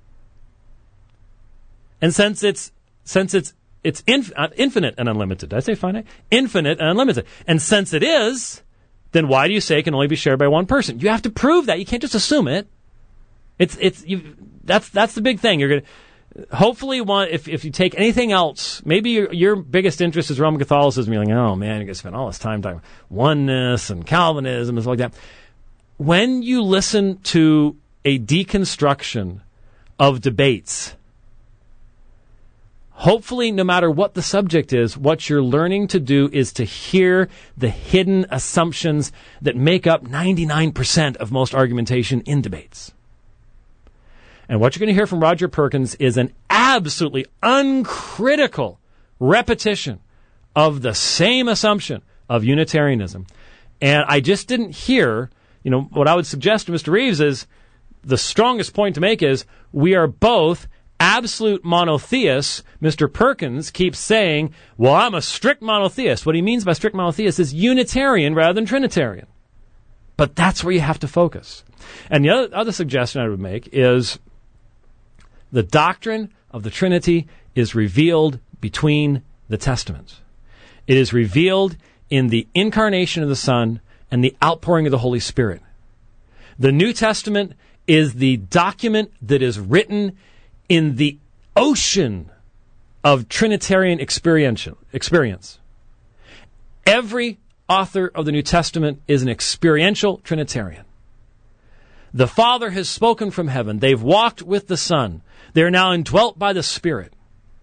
And since it's, since it's, It's inf- uh, infinite and unlimited. Did I say finite? Infinite and unlimited. And since it is, then why do you say it can only be shared by one person? You have to prove that. You can't just assume it. It's it's you. That's that's the big thing. You're gonna hopefully want if if you take anything else, maybe your your biggest interest is Roman Catholicism. You're like, oh man, you're gonna spend all this time talking oneness and Calvinism and stuff like that. When you listen to a deconstruction of debates, hopefully, no matter what the subject is, what you're learning to do is to hear the hidden assumptions that make up ninety-nine percent of most argumentation in debates. And what you're going to hear from Roger Perkins is an absolutely uncritical repetition of the same assumption of Unitarianism. And I just didn't hear, you know, what I would suggest to Mister Reeves is the strongest point to make is we are both absolute monotheists. Mister Perkins keeps saying, well, I'm a strict monotheist. What he means by strict monotheist is Unitarian rather than Trinitarian. But that's where you have to focus. And the other, other suggestion I would make is the doctrine of the Trinity is revealed between the Testaments. It is revealed in the incarnation of the Son and the outpouring of the Holy Spirit. The New Testament is the document that is written in the ocean of Trinitarian experience. Every author of the New Testament is an experiential Trinitarian. The Father has spoken from heaven. They've walked with the Son. They are now indwelt by the Spirit.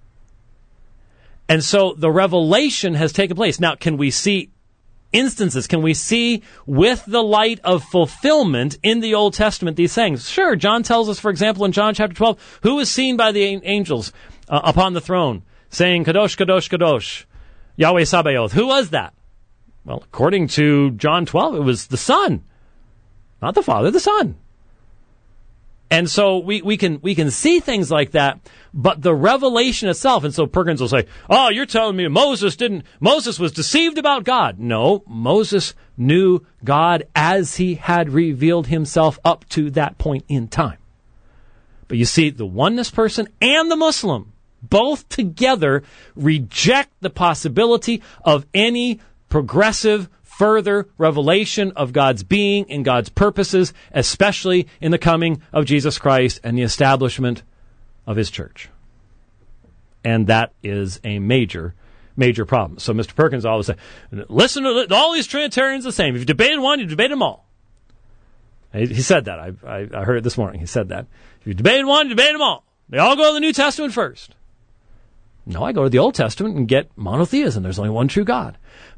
And so the revelation has taken place. Now, can we see instances? Can we see with the light of fulfillment in the Old Testament these things? Sure, John tells us, for example, in John chapter twelve, who was seen by the angels uh, upon the throne, saying, Kadosh, Kadosh, Kadosh, Yahweh Sabaoth. Who was that? Well, according to John twelve, it was the Son. Not the Father, the Son. And so we, we can we can see things like that, but the revelation itself, and so Perkins will say, oh, you're telling me Moses didn't, Moses was deceived about God. No, Moses knew God as he had revealed himself up to that point in time. But you see, the oneness person and the Muslim, both together reject the possibility of any progressive further revelation of God's being and God's purposes, especially in the coming of Jesus Christ and the establishment of his church. And that is a major, major problem. So Mister Perkins always said, listen to all these Trinitarians the same. If you debated one, you debated them all. He said that. I, I, I heard it this morning. He said that. If you debated one, you debated them all. They all go to the New Testament first. No, I go to the Old Testament and get monotheism. There's only one true God.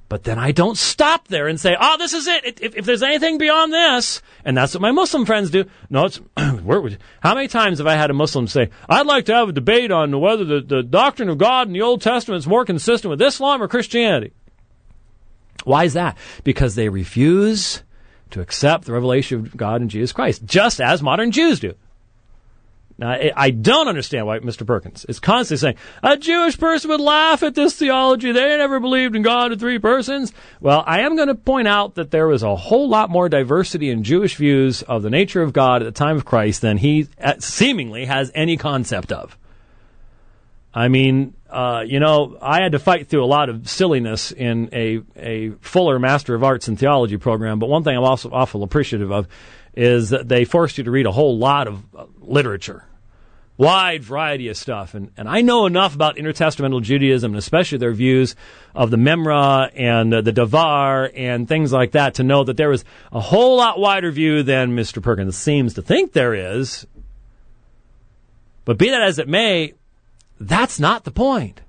But then I don't stop there and say, oh, this is it. If, if there's anything beyond this, and that's what my Muslim friends do. No, it's, where, how many times have I had a Muslim say, I'd like to have a debate on whether the, the doctrine of God in the Old Testament is more consistent with Islam or Christianity? Why is that? Because they refuse to accept the revelation of God in Jesus Christ, just as modern Jews do. Now, I don't understand why Mister Perkins is constantly saying, a Jewish person would laugh at this theology. They never believed in God in three persons. Well, I am going to point out that there was a whole lot more diversity in Jewish views of the nature of God at the time of Christ than he seemingly has any concept of. I mean, uh, you know, I had to fight through a lot of silliness in a, a fuller Master of Arts in Theology program, but one thing I'm also awful appreciative of is that they forced you to read a whole lot of uh, literature. Wide variety of stuff. And, and I know enough about intertestamental Judaism, and especially their views of the Memra and uh, the Davar and things like that, to know that there is a whole lot wider view than Mister Perkins seems to think there is. But be that as it may, that's not the point.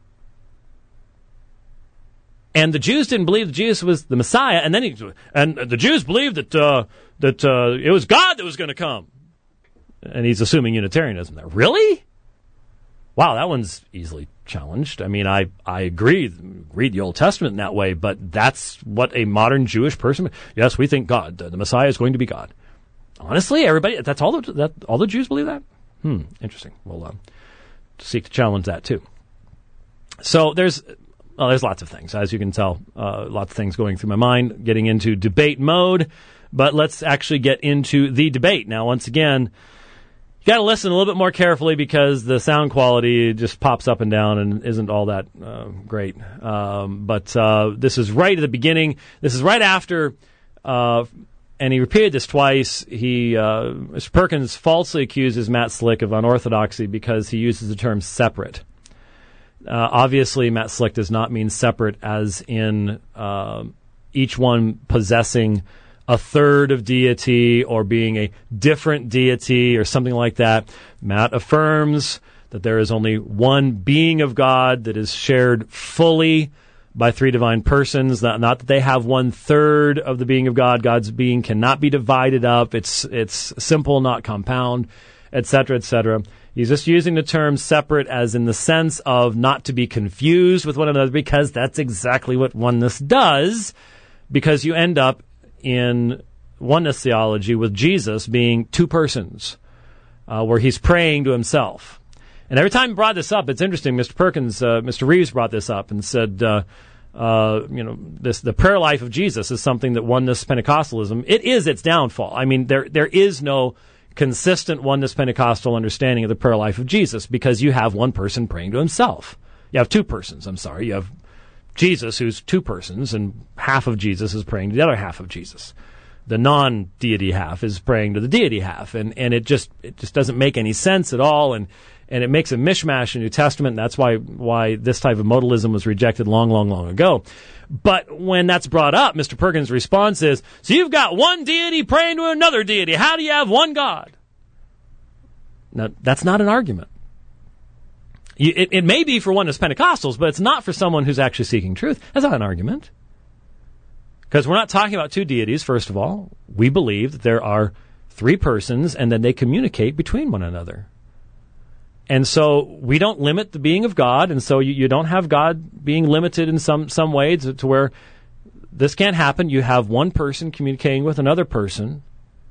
And the Jews didn't believe that Jesus was the Messiah, and then he, and the Jews believed that uh, that uh, it was God that was going to come. And he's assuming Unitarianism there. Really? Wow, that one's easily challenged. I mean, I, I agree, read the Old Testament in that way, but that's what a modern Jewish person, yes, we think God, the Messiah is going to be God. Honestly, everybody, that's all the, that, all the Jews believe that? Hmm, interesting. We'll uh, seek to challenge that too. So there's, well, there's lots of things, as you can tell, uh, lots of things going through my mind, getting into debate mode, but let's actually get into the debate. Now, once again, you got to listen a little bit more carefully because the sound quality just pops up and down and isn't all that uh, great. Um, but uh, this is right at the beginning. This is right after, uh, and he repeated this twice. He, uh, Mister Perkins falsely accuses Matt Slick of unorthodoxy because he uses the term separate. Uh, obviously, Matt Slick does not mean separate as in uh, each one possessing a third of deity or being a different deity or something like that. Matt affirms that there is only one being of God that is shared fully by three divine persons. Not, not that they have one third of the being of God. God's being cannot be divided up. It's it's simple, not compound, et cetera, et cetera. He's just using the term separate as in the sense of not to be confused with one another, because that's exactly what oneness does, because you end up in oneness theology with Jesus being two persons, uh, where he's praying to himself. And every time he brought this up, it's interesting. Mister Perkins, uh, Mister Reeves brought this up and said, uh, uh, you know, this the prayer life of Jesus is something that oneness Pentecostalism, it is its downfall. I mean, there there is no consistent oneness Pentecostal understanding of the prayer life of Jesus, because you have one person praying to himself. You have two persons, I'm sorry. You have Jesus, who's two persons, and half of Jesus is praying to the other half of Jesus. The non-deity half is praying to the deity half, and, and it just it just doesn't make any sense at all, and, and it makes a mishmash in the New Testament, and that's why why this type of modalism was rejected long, long, long ago. But when that's brought up, Mister Perkins' response is, so you've got one deity praying to another deity. How do you have one God? Now, that's not an argument. It, it may be for oneness Pentecostals, but it's not for someone who's actually seeking truth. That's not an argument. Because we're not talking about two deities, first of all. We believe that there are three persons and that they communicate between one another. And so we don't limit the being of God, and so you, you don't have God being limited in some, some way to, to where this can't happen. You have one person communicating with another person,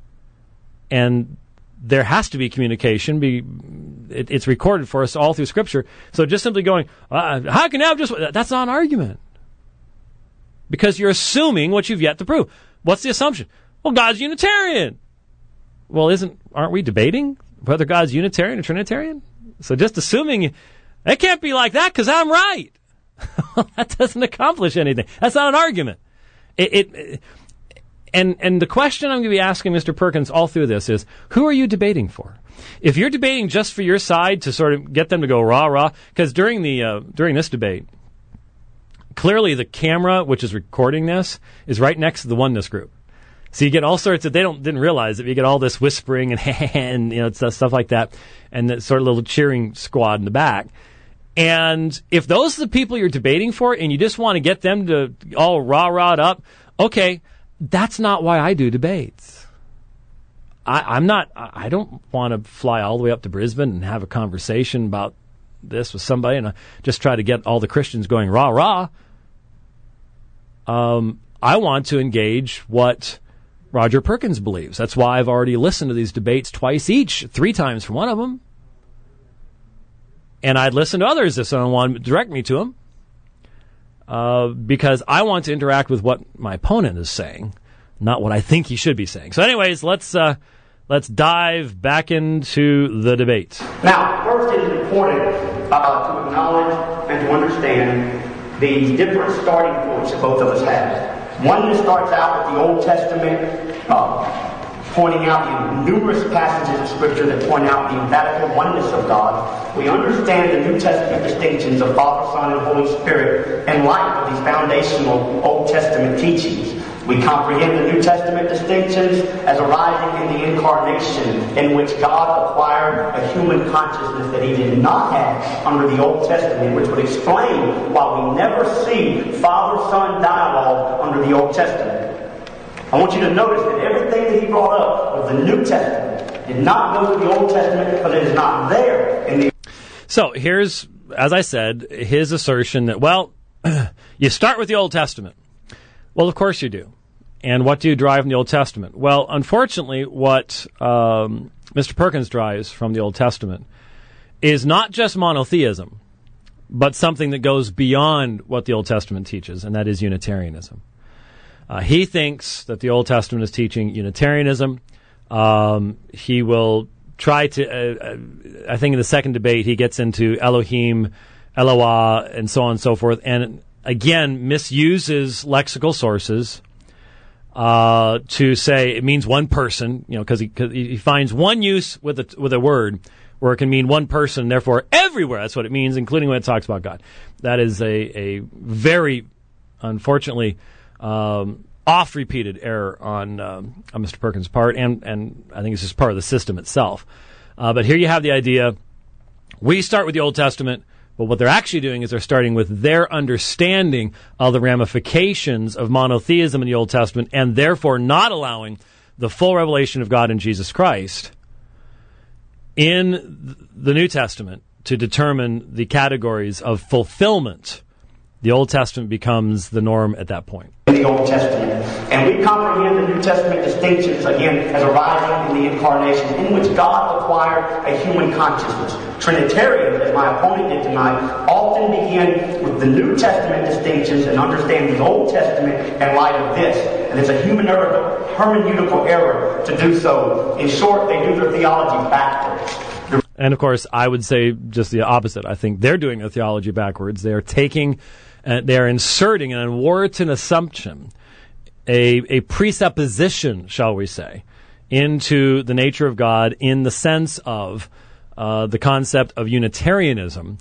and there has to be communication. Be it, it's recorded for us all through Scripture. So just simply going, uh, how can you have just... That's not an argument. Because you're assuming what you've yet to prove. What's the assumption? Well, God's Unitarian. Well, isn't aren't we debating whether God's Unitarian or Trinitarian? So just assuming it can't be like that because I'm right. That doesn't accomplish anything. That's not an argument. It, it and and the question I'm going to be asking Mister Perkins all through this is, who are you debating for? If you're debating just for your side to sort of get them to go rah rah, because during the uh, during this debate, clearly the camera which is recording this is right next to the oneness group. So you get all sorts of, they don't didn't realize it, you get all this whispering and and you know stuff like that, and that sort of little cheering squad in the back. And if those are the people you're debating for and you just want to get them to all rah-rahed up, okay, that's not why I do debates. I, I'm not, I don't want to fly all the way up to Brisbane and have a conversation about this with somebody and just try to get all the Christians going rah-rah. Um, I want to engage what Roger Perkins believes. That's why I've already listened to these debates twice each, three times for one of them. And I'd listen to others if someone wanted to direct me to them. Uh, because I want to interact with what my opponent is saying, not what I think he should be saying. So anyways, let's uh, let's dive back into the debate. Now, first it is important uh, to acknowledge and to understand the different starting points that both of us have. One that starts out with the Old Testament, uh, pointing out the numerous passages of Scripture that point out the emphatic oneness of God. We understand the New Testament distinctions of Father, Son, and Holy Spirit in light of these foundational Old Testament teachings. We comprehend the New Testament distinctions as arising in the Incarnation, in which God acquired a human consciousness that He did not have under the Old Testament, which would explain why we never see Father-Son dialogue under the Old Testament. I want you to notice that everything that he brought up was the New Testament. Did not go to the Old Testament because it is not there in the... So here's, as I said, his assertion that, well, you start with the Old Testament. Well, of course you do. And what do you derive from the Old Testament? Well, unfortunately, what um, Mister Perkins derives from the Old Testament is not just monotheism, but something that goes beyond what the Old Testament teaches, and that is Unitarianism. Uh, he thinks that the Old Testament is teaching Unitarianism. Um, he will try to, uh, I think in the second debate, he gets into Elohim, Eloah, and so on and so forth, and again, misuses lexical sources uh, to say it means one person, you know, because he, cause he finds one use with a, with a word where it can mean one person, therefore everywhere that's what it means, including when it talks about God. That is a, a very, unfortunately, Um, oft-repeated error on, um, on Mister Perkins' part, and, and I think it's just part of the system itself. Uh, but here you have the idea, we start with the Old Testament, but what they're actually doing is they're starting with their understanding of the ramifications of monotheism in the Old Testament, and therefore not allowing the full revelation of God in Jesus Christ in the New Testament to determine the categories of fulfillment. The Old Testament becomes the norm at that point. In the Old Testament. And we comprehend the New Testament distinctions, again, as arising in the Incarnation, in which God acquired a human consciousness. Trinitarians, as my opponent did tonight, often begin with the New Testament distinctions and understand the Old Testament in light of this. And it's a human error, hermeneutical error to do so. In short, they do their theology backwards. And, of course, I would say just the opposite. I think they're doing their theology backwards. They are taking... Uh, they are inserting an unwarranted assumption, a, a presupposition, shall we say, into the nature of God in the sense of uh, the concept of Unitarianism,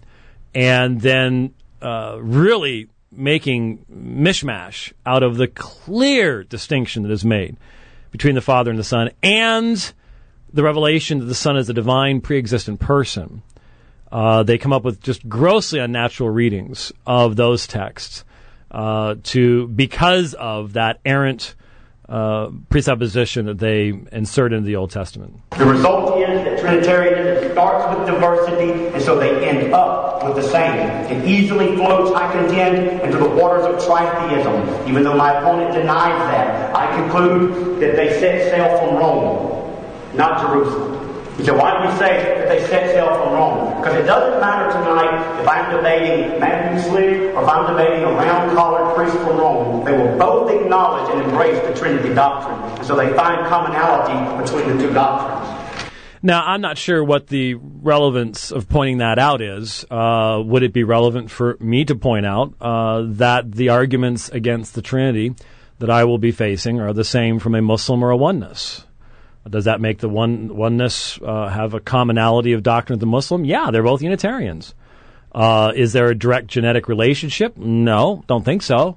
and then uh, really making mishmash out of the clear distinction that is made between the Father and the Son and the revelation that the Son is a divine pre-existent person. Uh, they come up with just grossly unnatural readings of those texts uh, to because of that errant uh, presupposition that they insert into the Old Testament. The result is that Trinitarianism starts with diversity, and so they end up with the same. It easily floats, I contend, into the waters of tritheism. Even though my opponent denies that, I conclude that they set sail from Rome, not Jerusalem. He said, why do you say that they set sail from Rome? Because it doesn't matter tonight if I'm debating Matthew Slick or if I'm debating a round-collared priest from Rome. They will both acknowledge and embrace the Trinity doctrine. And so they find commonality between the two doctrines. Now, I'm not sure what the relevance of pointing that out is. Uh, would it be relevant for me to point out uh, that the arguments against the Trinity that I will be facing are the same from a Muslim or a oneness? Does that make the one oneness uh, have a commonality of doctrine with the Muslim? Yeah, they're both Unitarians. Uh, is there a direct genetic relationship? No, don't think so.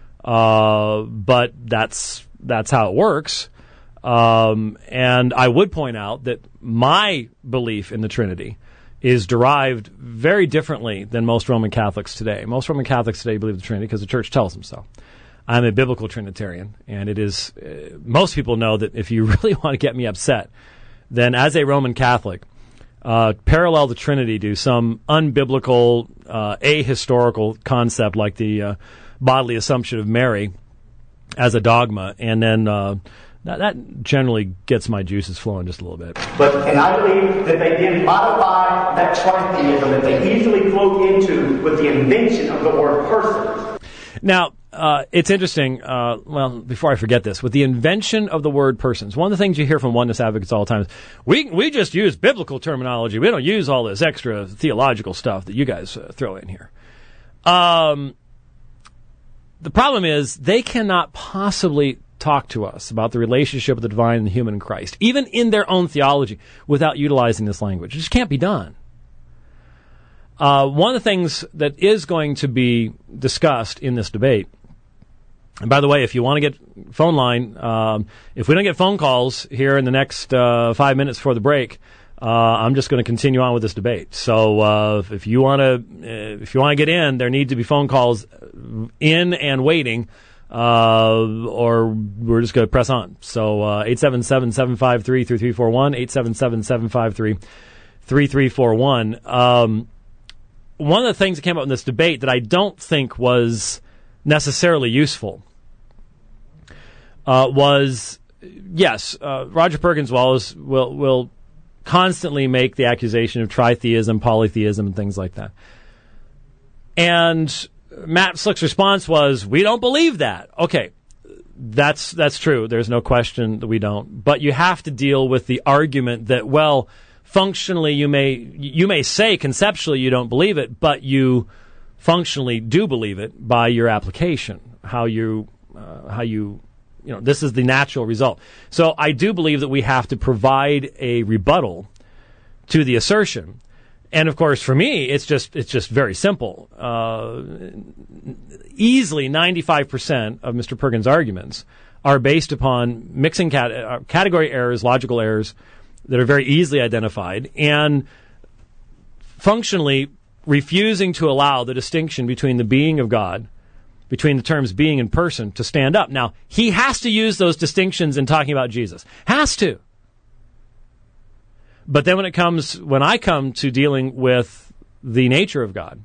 Uh, but that's that's how it works. Um, and I would point out that my belief in the Trinity is derived very differently than most Roman Catholics today. Most Roman Catholics today believe the Trinity because the Church tells them so. I'm a biblical Trinitarian, and it is, uh, most people know that if you really want to get me upset, then as a Roman Catholic, uh, parallel the Trinity to some unbiblical, uh, ahistorical concept like the uh, bodily assumption of Mary as a dogma, and then uh, that, that generally gets my juices flowing just a little bit. But, and I believe that they then modify that tritheism that they easily float into with the invention of the word person. Now, uh, it's interesting, uh, well, before I forget this, with the invention of the word persons, one of the things you hear from oneness advocates all the time is, we, we just use biblical terminology. We don't use all this extra theological stuff that you guys uh, throw in here. Um, the problem is they cannot possibly talk to us about the relationship of the divine and the human in Christ, even in their own theology, without utilizing this language. It just can't be done. Uh, one of the things that is going to be discussed in this debate, and by the way, if you want to get phone line, um, if we don't get phone calls here in the next uh, five minutes before the break, uh, I'm just going to continue on with this debate. So uh, if you want to, uh, if you want to get in, there need to be phone calls in and waiting, uh, or we're just going to press on. So uh, eight seven seven, seven five three, three three four one, eight seven seven, seven five three, three three four one. Um, one of the things that came up in this debate that I don't think was necessarily useful uh, was, yes, uh, Roger Perkins Wallace will will constantly make the accusation of tritheism, polytheism, and things like that. And Matt Slick's response was, we don't believe that. Okay, that's that's true. There's no question that we don't. But you have to deal with the argument that, well, functionally, you may you may say conceptually you don't believe it, but you functionally do believe it by your application. How you uh, how you you know this is the natural result. So I do believe that we have to provide a rebuttal to the assertion, and of course, for me, it's just it's just very simple. Uh, easily ninety-five percent of Mister Perkins' arguments are based upon mixing cat- uh, category errors, logical errors, that are very easily identified, and functionally refusing to allow the distinction between the being of God, between the terms being and person, to stand up. Now, he has to use those distinctions in talking about Jesus. Has to. But then when it comes, when I come to dealing with the nature of God,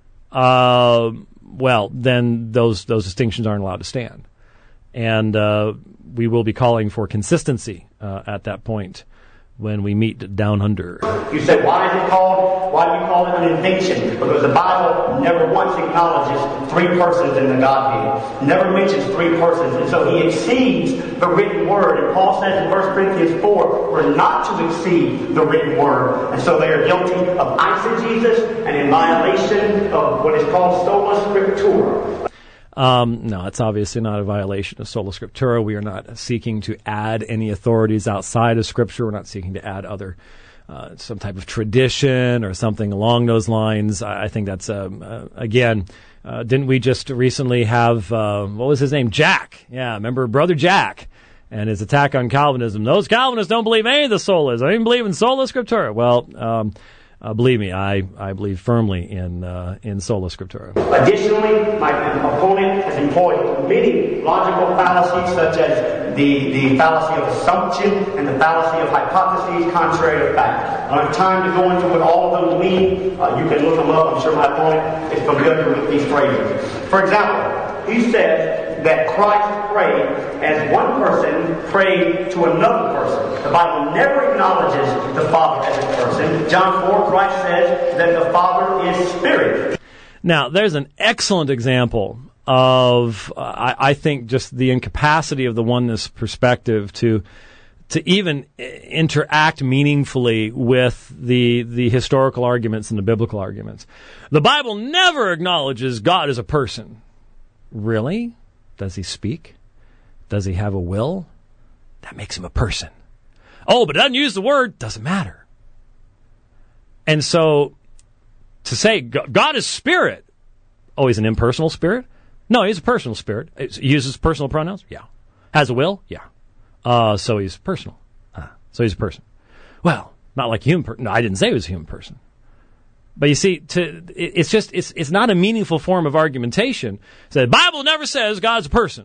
uh, well, then those those distinctions aren't allowed to stand. And uh, we will be calling for consistency uh, at that point when we meet down under. You said, why is it called, why do you call it an invention? Because the Bible never once acknowledges three persons in the Godhead. Never mentions three persons. And so he exceeds the written word. And Paul says in First Corinthians four, we're not to exceed the written word. And so they are guilty of eisegesis and in violation of what is called sola scriptura. Um, no, it's obviously not a violation of sola scriptura. We are not seeking to add any authorities outside of Scripture. We're not seeking to add other, uh, some type of tradition or something along those lines. I, I think that's, um, uh, again, uh, didn't we just recently have, uh, what was his name? Jack. Yeah, remember Brother Jack and his attack on Calvinism. Those Calvinists don't believe any of the solas. They don't even believe in sola scriptura. Well, um, Uh, believe me, I, I believe firmly in uh, in sola scriptura. Additionally, my opponent has employed many logical fallacies, such as the, the fallacy of assumption and the fallacy of hypotheses contrary to fact. I don't have time to go into what all of them mean. Uh, you can look them up. I'm sure my opponent is familiar with these phrases. For example, he says that Christ prayed as one person prayed to another person. The Bible never acknowledges the Father as a person. John four, Christ says that the Father is Spirit. Now, there's an excellent example of, uh, I, I think, just the incapacity of the oneness perspective to to even interact meaningfully with the the historical arguments and the biblical arguments. The Bible never acknowledges God as a person. Really? Does he speak? Does he have a will? That makes him a person. Oh, but it doesn't use the word. Doesn't matter. And so to say God is spirit. Oh, he's an impersonal spirit? No, he's a personal spirit. He uses personal pronouns? Yeah. Has a will? Yeah. Uh, so he's personal. Uh, so he's a person. Well, not like a human person. No, I didn't say he was a human person. But you see, to, it's just it's it's not a meaningful form of argumentation. So the Bible never says God's a person.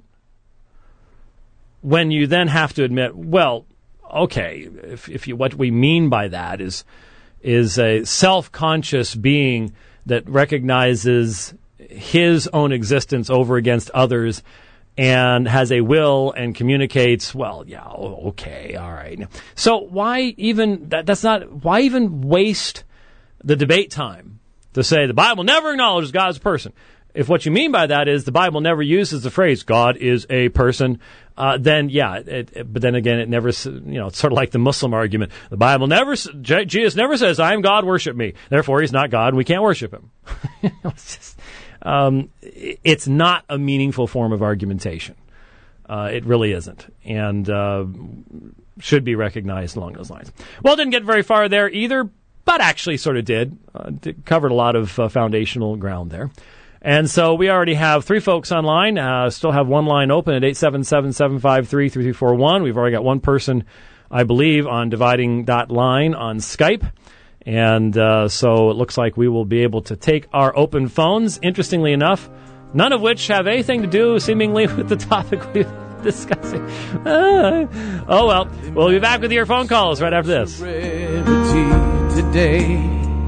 When you then have to admit, well, okay, if if you what we mean by that is is a self-conscious being that recognizes his own existence over against others and has a will and communicates, well, yeah, okay, all right. So why even that, that's not why even waste the debate time to say the Bible never acknowledges God as a person? If what you mean by that is the Bible never uses the phrase God is a person, uh, then yeah, it, it, but then again, it never, you know, it's sort of like the Muslim argument. The Bible never, Jesus never says, I am God, worship me. Therefore, he's not God, and we can't worship him. It's just, um, it's not a meaningful form of argumentation. Uh, it really isn't, and uh, should be recognized along those lines. Well, didn't get very far there either, but actually sort of did. Uh, did covered a lot of uh, foundational ground there. And so we already have three folks online. Uh, still have one line open at eight seven seven, seven five three, three three four one. We've already got one person, I believe, on dividing that line on Skype. And uh, so it looks like we will be able to take our open phones, interestingly enough, none of which have anything to do, seemingly, with the topic we've been discussing. Uh, oh, well. We'll be back with your phone calls right after this. Today,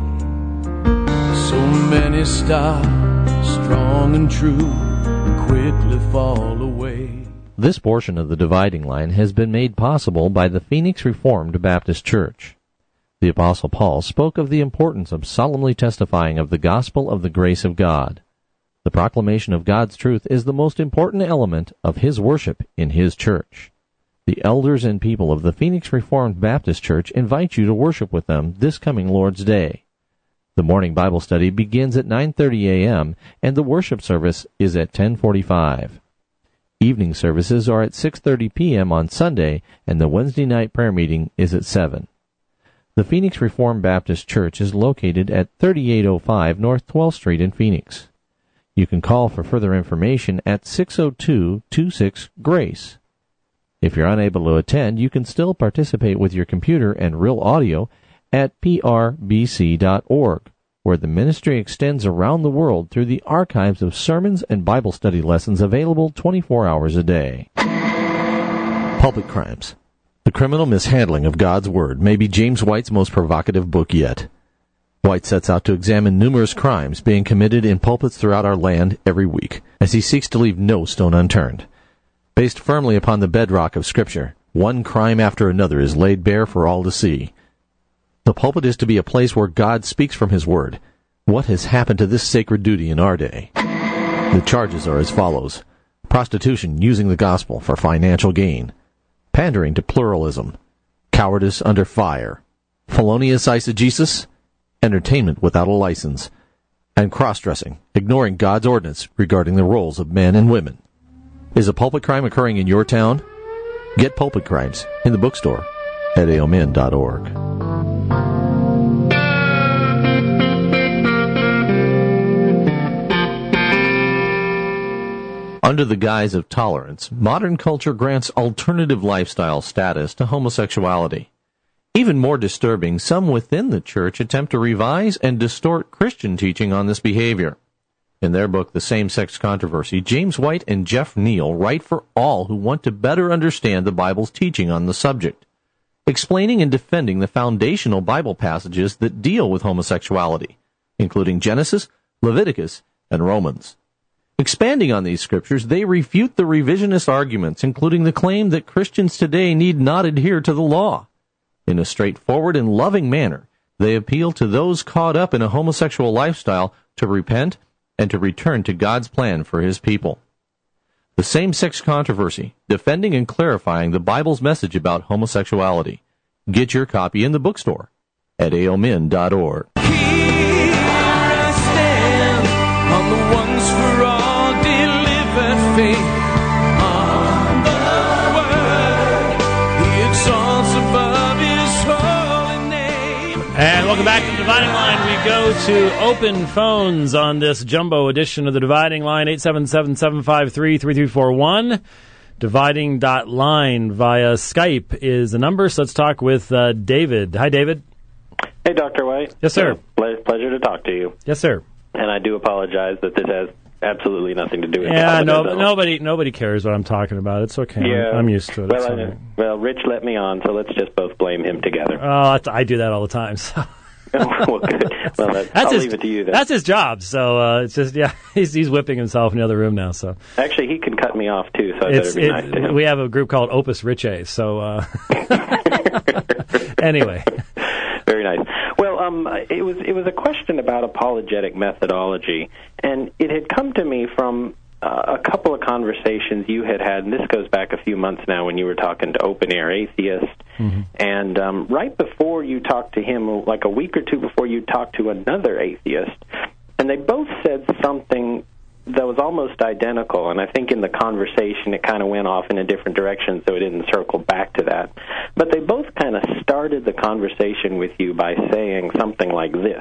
so many stars, strong and true, quickly fall away. This portion of the dividing line has been made possible by the Phoenix Reformed Baptist Church. The Apostle Paul spoke of the importance of solemnly testifying of the gospel of the grace of God. The proclamation of God's truth is the most important element of his worship in his church. The elders and people of the Phoenix Reformed Baptist Church invite you to worship with them this coming Lord's Day. The morning Bible study begins at nine thirty a.m., and the worship service is at ten forty-five. Evening services are at six thirty p.m. on Sunday, and the Wednesday night prayer meeting is at seven. The Phoenix Reformed Baptist Church is located at thirty-eight oh five North twelfth Street in Phoenix. You can call for further information at six oh two, two six, GRACE. If you're unable to attend, you can still participate with your computer and real audio at p r b c dot org, where the ministry extends around the world through the archives of sermons and Bible study lessons available twenty-four hours a day. Pulpit Crimes. The Criminal Mishandling of God's Word may be James White's most provocative book yet. White sets out to examine numerous crimes being committed in pulpits throughout our land every week, as he seeks to leave no stone unturned. Based firmly upon the bedrock of Scripture, one crime after another is laid bare for all to see. The pulpit is to be a place where God speaks from his word. What has happened to this sacred duty in our day? The charges are as follows: prostitution using the gospel for financial gain, pandering to pluralism, cowardice under fire, felonious eisegesis, entertainment without a license, and cross-dressing, ignoring God's ordinance regarding the roles of men and women. Is a pulpit crime occurring in your town? Get Pulpit Crimes in the bookstore at a o min dot org. Under the guise of tolerance, modern culture grants alternative lifestyle status to homosexuality. Even more disturbing, some within the church attempt to revise and distort Christian teaching on this behavior. In their book, The Same-Sex Controversy, James White and Jeff Neal write for all who want to better understand the Bible's teaching on the subject, explaining and defending the foundational Bible passages that deal with homosexuality, including Genesis, Leviticus, and Romans. Expanding on these scriptures, they refute the revisionist arguments, including the claim that Christians today need not adhere to the law. In a straightforward and loving manner, they appeal to those caught up in a homosexual lifestyle to repent and to return to God's plan for his people. The Same-Sex Controversy, defending and clarifying the Bible's message about homosexuality. Get your copy in the bookstore at a o min dot org. Here I stand on the once for all delivered faith on the word. He exalts above his holy name. And welcome back to the Dividing Line. We go to open phones on this jumbo edition of the Dividing Line, eight seven seven, seven five three, three three four one. Dividing dot line via Skype is the number, so let's talk with uh, David. Hi, David. Hey, Doctor White. Yes, sir. Ple- pleasure to talk to you. Yes, sir. And I do apologize that this has absolutely nothing to do with Yeah, no, Calvinism. nobody nobody cares what I'm talking about. It's okay. Yeah. I'm, I'm used to it. Well, It's I, all right. well, Rich let me on, so let's just both blame him together. Oh, I, I do that all the time. So. well, good. Well, that, That's I'll his, leave it to you then. That's his job. So uh, it's just, yeah, he's he's whipping himself in the other room now. So Actually, he can cut me off, too, so I it's, better be it, nice to him. we have a group called Opus Riche. So uh, anyway. Very nice. Well, um, it was it was a question about apologetic methodology, and it had come to me from uh, a couple of conversations you had had, and this goes back a few months now when you were talking to Open Air Atheist, mm-hmm. and um, right before you talked to him, like a week or two before you talked to another atheist, and they both said something that was almost identical, and I think in the conversation it kind of went off in a different direction, so it didn't circle back to that. But they both kind of started the conversation with you by saying something like this: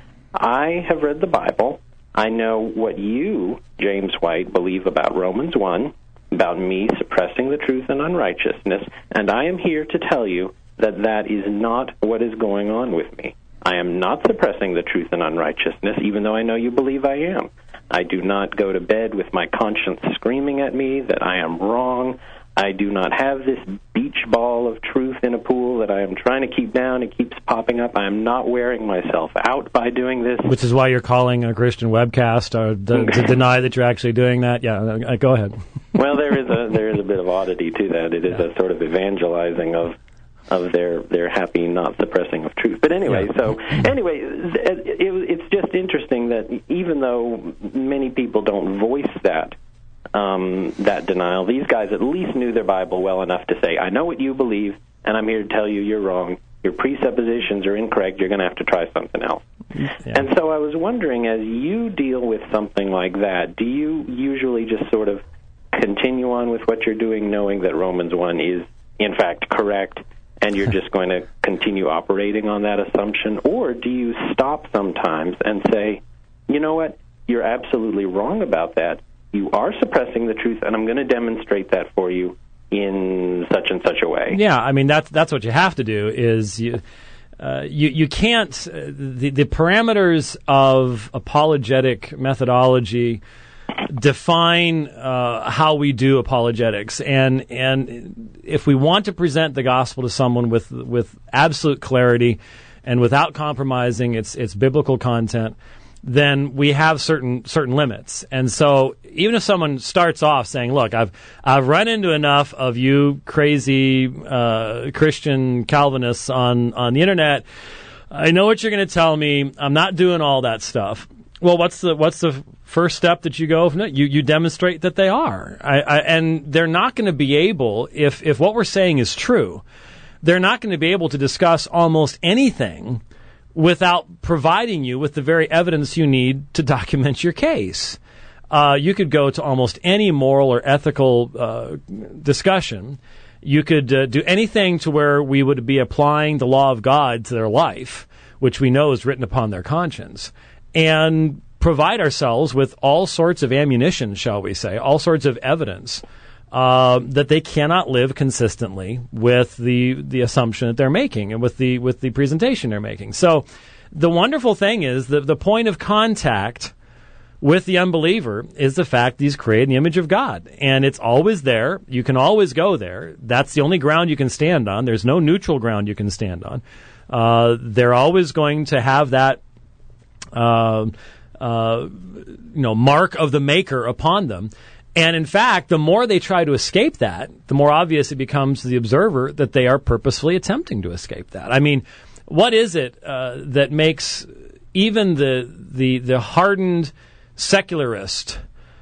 I have read the Bible. I know what you, James White, believe about Romans one, about me suppressing the truth and unrighteousness, and I am here to tell you that that is not what is going on with me. I am not suppressing the truth and unrighteousness, even though I know you believe I am. I do not go to bed with my conscience screaming at me that I am wrong. I do not have this beach ball of truth in a pool that I am trying to keep down. It keeps popping up. I am not wearing myself out by doing this. Which is why you're calling a Christian webcast or d- to deny that you're actually doing that. Yeah, uh, go ahead. Well, there is a there is a bit of oddity to that. It is yeah. a sort of evangelizing of of their their happy not suppressing of truth. But anyway, yeah. so anyway, it, it, it's just interesting that even though many people don't voice that um, that denial, these guys at least knew their Bible well enough to say, I know what you believe, and I'm here to tell you you're wrong. Your presuppositions are incorrect. You're going to have to try something else. Yeah. And so I was wondering, as you deal with something like that, do you usually just sort of continue on with what you're doing, knowing that Romans one is, in fact, correct, and you're just going to continue operating on that assumption? Or do you stop sometimes and say, you know what, you're absolutely wrong about that. You are suppressing the truth, and I'm going to demonstrate that for you in such and such a way. Yeah, I mean, that's, that's what you have to do is you... Uh, you you can't uh, the the parameters of apologetic methodology define uh, how we do apologetics, and and if we want to present the gospel to someone with with absolute clarity and without compromising its its biblical content, then we have certain certain limits. And so even if someone starts off saying, look, I've I've run into enough of you crazy uh, Christian Calvinists on, on the internet, I know what you're going to tell me. I'm not doing all that stuff. Well, what's the what's the first step that you go? No, you you demonstrate that they are. I, I, and they're not going to be able, if if what we're saying is true, they're not going to be able to discuss almost anything without providing you with the very evidence you need to document your case. Uh, you could go to almost any moral or ethical uh, discussion. You could uh, do anything to where we would be applying the law of God to their life, which we know is written upon their conscience, and provide ourselves with all sorts of ammunition, shall we say, all sorts of evidence Uh, that they cannot live consistently with the the assumption that they're making and with the with the presentation they're making. So the wonderful thing is that the point of contact with the unbeliever is the fact that he's created in the image of God. And it's always there. You can always go there. That's the only ground you can stand on. There's no neutral ground you can stand on. Uh, they're always going to have that uh, uh, you know, mark of the maker upon them. And in fact, the more they try to escape that, the more obvious it becomes to the observer that they are purposefully attempting to escape that. I mean, what is it uh, that makes even the the the hardened secularist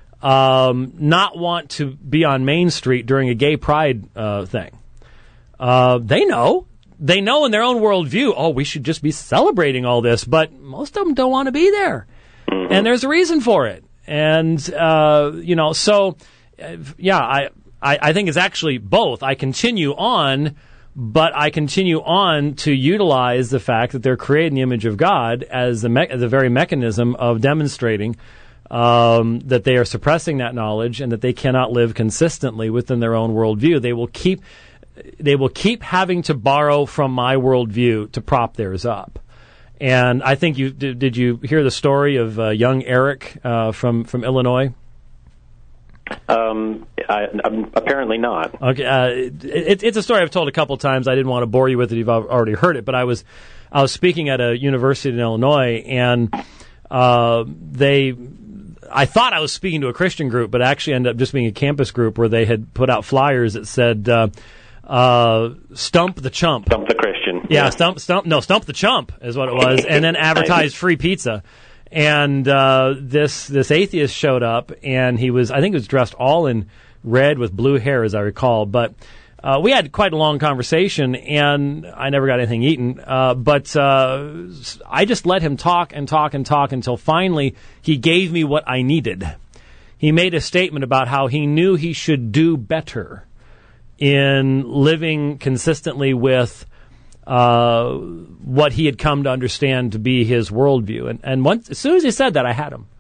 um, not want to be on Main Street during a gay pride uh, thing? Uh, they know. They know in their own worldview, oh, we should just be celebrating all this, but most of them don't want to be there. And there's a reason for it. And, uh, you know, so, uh, yeah, I, I, I think it's actually both. I continue on, but I continue on to utilize the fact that they're created in the image of God as the, me- the very mechanism of demonstrating um, that they are suppressing that knowledge and that they cannot live consistently within their own worldview. They will keep, they will keep having to borrow from my worldview to prop theirs up. And I think you did, did you hear the story of uh, young Eric uh, from, from Illinois? Um, I, I'm apparently not. Okay, uh, it, it's a story I've told a couple times. I didn't want to bore you with it. You've already heard it, but I was I was speaking at a university in Illinois, and uh, they I thought I was speaking to a Christian group, but actually ended up just being a campus group where they had put out flyers that said uh, uh, "Stump the Chump." Stump the Christian. Yeah, yeah, stump, stump, no, stump the chump is what it was, and then advertised free pizza. And uh, this this atheist showed up, and he was, I think he was dressed all in red with blue hair, as I recall. But uh, we had quite a long conversation, and I never got anything eaten. Uh, but uh, I just let him talk and talk and talk until finally he gave me what I needed. He made a statement about how he knew he should do better in living consistently with Uh, what he had come to understand to be his worldview, and and once as soon as he said that, I had him,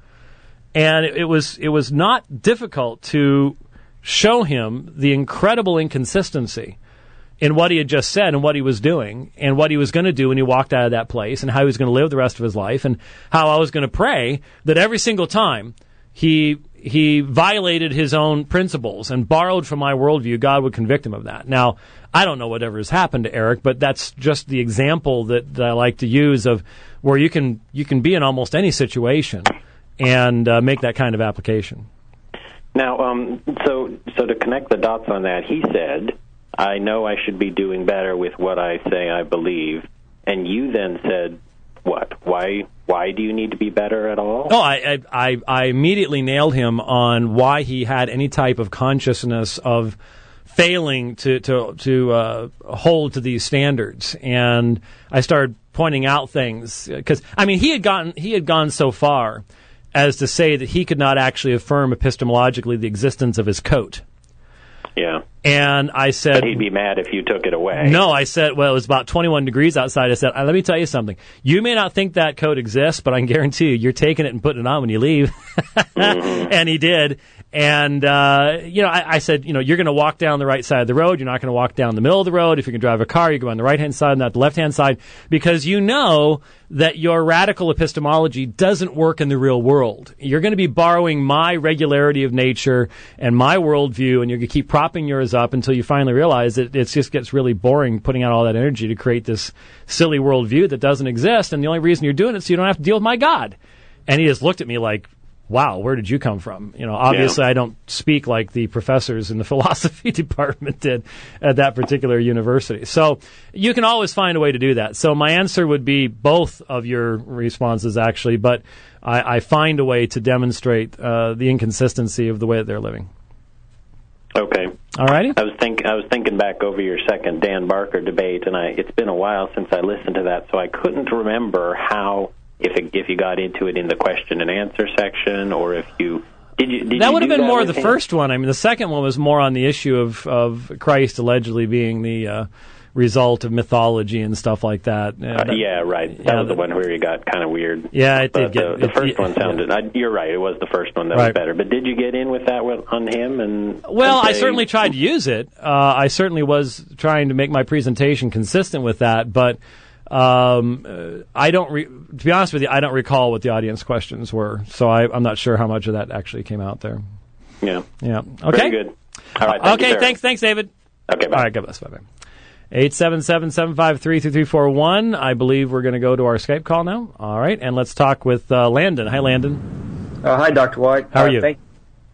and it, it was it was not difficult to show him the incredible inconsistency in what he had just said and what he was doing and what he was going to do when he walked out of that place and how he was going to live the rest of his life and how I was going to pray that every single time he he violated his own principles and borrowed from my worldview, God would convict him of that. Now, I don't know whatever has happened to Eric, but that's just the example that, that I like to use of where you can you can be in almost any situation and uh, make that kind of application. Now, um, so so to connect the dots on that, he said, I know I should be doing better with what I say I believe, and you then said, what? Why Why do you need to be better at all? Oh, I, I, I immediately nailed him on why he had any type of consciousness of failing to to to uh, hold to these standards, and I started pointing out things because I mean he had gotten he had gone so far as to say that he could not actually affirm epistemologically the existence of his coat. Yeah. And I said, but he'd be mad if you took it away. No, I said, well, it was about twenty-one degrees outside. I said, let me tell you something. You may not think that coat exists, but I can guarantee you, you're taking it and putting it on when you leave. Mm-hmm. And he did. And, uh, you know, I, I said, you know, you're going to walk down the right side of the road. You're not going to walk down the middle of the road. If you can drive a car, you go on the right-hand side, not the left-hand side, because you know that your radical epistemology doesn't work in the real world. You're going to be borrowing my regularity of nature and my worldview, and you're going to keep propping yours up until you finally realize that it just gets really boring putting out all that energy to create this silly worldview that doesn't exist, and the only reason you're doing it is so you don't have to deal with my God. And he just looked at me like, wow, where did you come from? You know, obviously yeah. I don't speak like the professors in the philosophy department did at that particular university. So you can always find a way to do that. So my answer would be both of your responses, actually, but I, I find a way to demonstrate uh, the inconsistency of the way that they're living. Okay. All righty. I was think I was thinking back over your second Dan Barker debate, and I it's been a while since I listened to that, so I couldn't remember how. If it, if you got into it in the question and answer section, or if you did you did that you would have do been that more the him? first one. I mean, the second one was more on the issue of of Christ allegedly being the uh, result of mythology and stuff like that. Uh, uh, that yeah, right. That yeah, was the one where you got kind of weird. Yeah, it did but get. The, the it, first it, one sounded. Yeah. I, you're right. It was the first one that right. was better. But did you get in with that one on him? And well, and I say, certainly tried to use it. Uh, I certainly was trying to make my presentation consistent with that, but. Um, uh, I don't, re- to be honest with you, I don't recall what the audience questions were, so I, I'm not sure how much of that actually came out there. Yeah. Yeah. Okay. Very good. All right. Thank okay. you, thanks. Thanks, David. Okay. Bye. All right. God bless. Bye bye. Eight seven seven seven five three three three four one. I believe we're going to go to our Skype call now. All right, and let's talk with uh, Landon. Hi, Landon. Uh, hi, Doctor White. How are uh, you? Thank-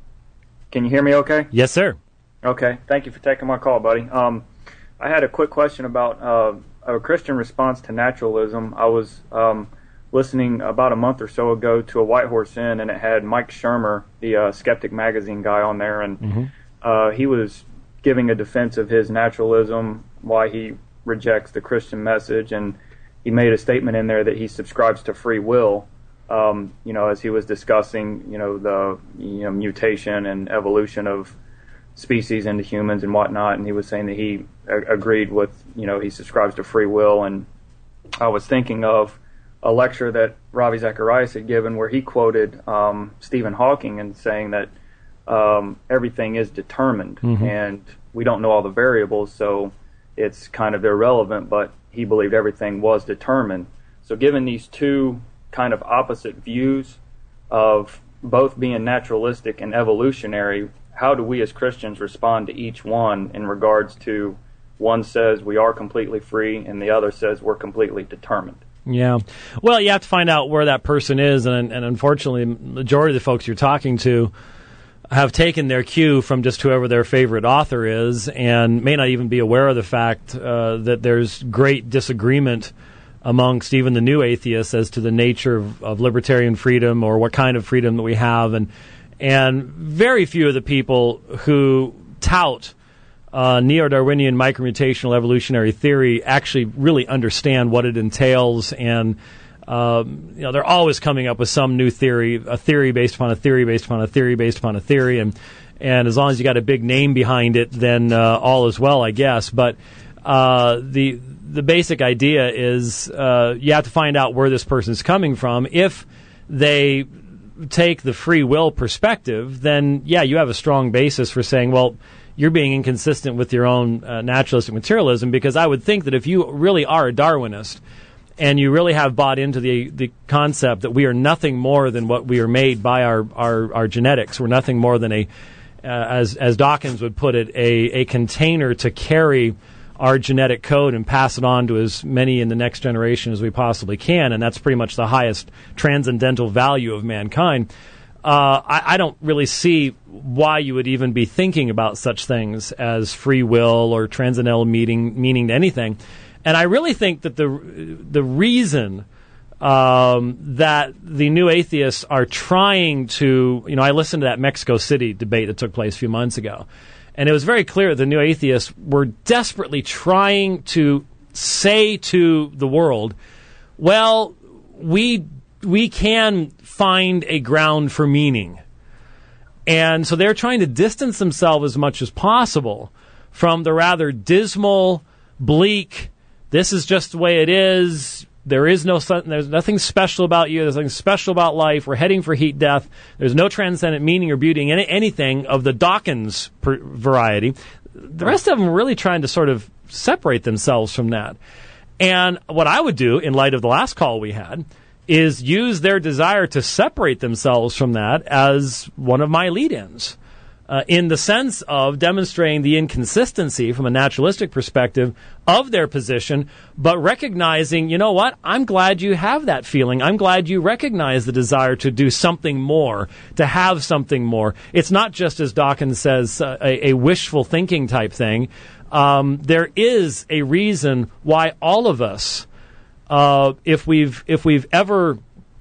Can you hear me? Okay. Yes, sir. Okay. Thank you for taking my call, buddy. Um, I had a quick question about. Uh, A Christian response to naturalism. I was um, listening about a month or so ago to a White Horse Inn, and it had Mike Shermer, the uh, Skeptic Magazine guy, on there, and mm-hmm. uh, he was giving a defense of his naturalism, why he rejects the Christian message, and he made a statement in there that he subscribes to free will. Um, you know, as he was discussing, you know, the you know mutation and evolution of species into humans and whatnot, and he was saying that he a- agreed with, you know, he subscribes to free will. And I was thinking of a lecture that Ravi Zacharias had given where he quoted um, Stephen Hawking and saying that um, everything is determined, mm-hmm. and we don't know all the variables, so it's kind of irrelevant, but he believed everything was determined. So given these two kind of opposite views of both being naturalistic and evolutionary, how do we as Christians respond to each one in regards to one says we are completely free and the other says we're completely determined? Yeah. Well, you have to find out where that person is, and, and unfortunately, the majority of the folks you're talking to have taken their cue from just whoever their favorite author is and may not even be aware of the fact uh, that there's great disagreement amongst even the new atheists as to the nature of, of libertarian freedom or what kind of freedom that we have. And, and very few of the people who tout Uh, neo-Darwinian micromutational evolutionary theory actually really understand what it entails, and um, you know they're always coming up with some new theory, a theory based upon a theory based upon a theory based upon a theory, and and as long as you got a big name behind it, then uh, all is well, I guess. But uh, the the basic idea is uh, you have to find out where this person's coming from. If they take the free will perspective, then yeah, you have a strong basis for saying, well, you're being inconsistent with your own uh, naturalistic materialism, because I would think that if you really are a Darwinist and you really have bought into the the concept that we are nothing more than what we are made by our, our, our genetics, we're nothing more than a, uh, as as Dawkins would put it, a, a container to carry our genetic code and pass it on to as many in the next generation as we possibly can, and that's pretty much the highest transcendental value of mankind. Uh, I, I don't really see why you would even be thinking about such things as free will or transcendental meaning, meaning to anything. And I really think that the the reason um, that the new atheists are trying to, you know, I listened to that Mexico City debate that took place a few months ago, and it was very clear the new atheists were desperately trying to say to the world, well, we we can find a ground for meaning. And so they're trying to distance themselves as much as possible from the rather dismal, bleak, this is just the way it is, there is no, there's nothing special about you, there's nothing special about life, we're heading for heat death, there's no transcendent meaning or beauty in any, anything of the Dawkins per- variety. The rest of them are really trying to sort of separate themselves from that. And what I would do, in light of the last call we had, is use their desire to separate themselves from that as one of my lead-ins, uh, in the sense of demonstrating the inconsistency from a naturalistic perspective of their position, but recognizing, you know what, I'm glad you have that feeling. I'm glad you recognize the desire to do something more, to have something more. It's not just, as Dawkins says, uh, a, a wishful thinking type thing. Um, there is a reason why all of us, Uh, if we've if we've ever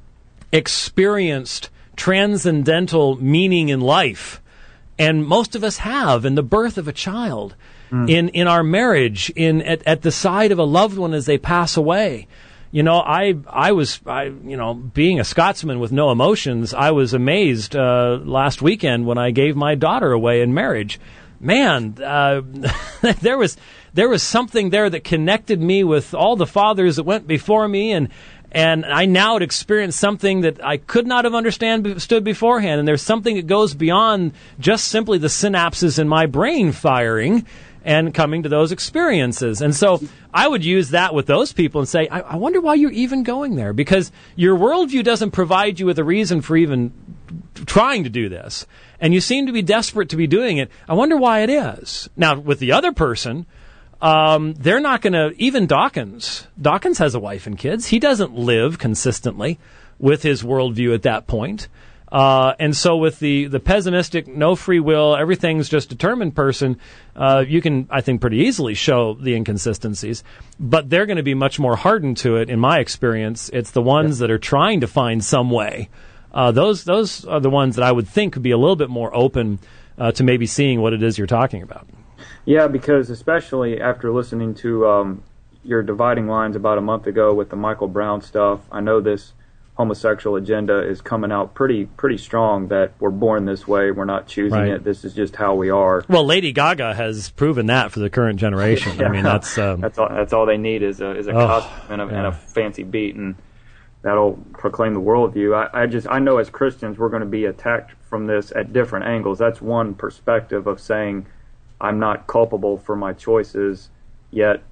experienced transcendental meaning in life, and most of us have, in the birth of a child, mm. in in our marriage, in at, at the side of a loved one as they pass away. You know, I I was I you know being a Scotsman with no emotions, I was amazed uh, last weekend when I gave my daughter away in marriage. Man, uh, there was. There was something there that connected me with all the fathers that went before me, and and I now had experienced something that I could not have understood beforehand. And there's something that goes beyond just simply the synapses in my brain firing and coming to those experiences. And so I would use that with those people and say, I, I wonder why you're even going there, because your worldview doesn't provide you with a reason for even trying to do this, and you seem to be desperate to be doing it. I wonder why it is. Now, with the other person, Um, they're not going to, even Dawkins, Dawkins has a wife and kids. He doesn't live consistently with his worldview at that point. Uh, and so with the, the pessimistic, no free will, everything's just determined person, uh, you can, I think, pretty easily show the inconsistencies. But they're going to be much more hardened to it, in my experience. It's the ones yeah. that are trying to find some way. Uh, those, those are the ones that I would think would be a little bit more open uh, to maybe seeing what it is you're talking about. Yeah, because especially after listening to um, your dividing lines about a month ago with the Michael Brown stuff, I know this homosexual agenda is coming out pretty pretty strong, that we're born this way, we're not choosing right. it, this is just how we are. Well, Lady Gaga has proven that for the current generation. yeah. I mean, that's um, that's all that's all they need is a is a oh, costume and a, yeah. and a fancy beat, and that'll proclaim the worldview. I, I just I know as Christians we're going to be attacked from this at different angles. That's one perspective of saying, I'm not culpable for my choices, yet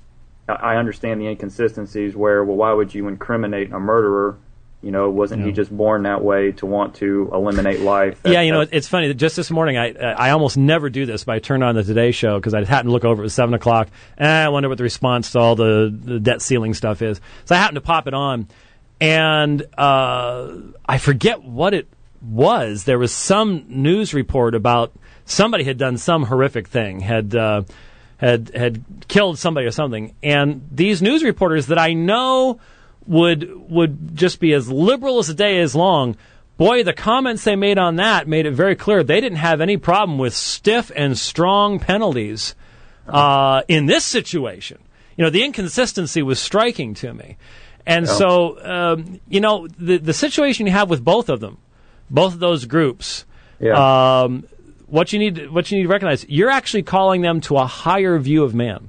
I understand the inconsistencies where, well, why would you incriminate a murderer? You know, wasn't yeah. he just born that way to want to eliminate life? That, yeah, you know, it's funny. Just this morning, I I almost never do this, but I turned on the Today Show because I happened to look over. It was seven o'clock. And I wonder what the response to all the, the debt ceiling stuff is. So I happened to pop it on, and uh, I forget what it was. There was some news report about somebody had done some horrific thing, had uh, had had killed somebody or something. And these news reporters that I know would would just be as liberal as the day is long, boy, the comments they made on that made it very clear they didn't have any problem with stiff and strong penalties uh, in this situation. You know, the inconsistency was striking to me. And yeah. so, um, you know, the the situation you have with both of them, both of those groups, yeah. um, what you need what you need to recognize, you're actually calling them to a higher view of man.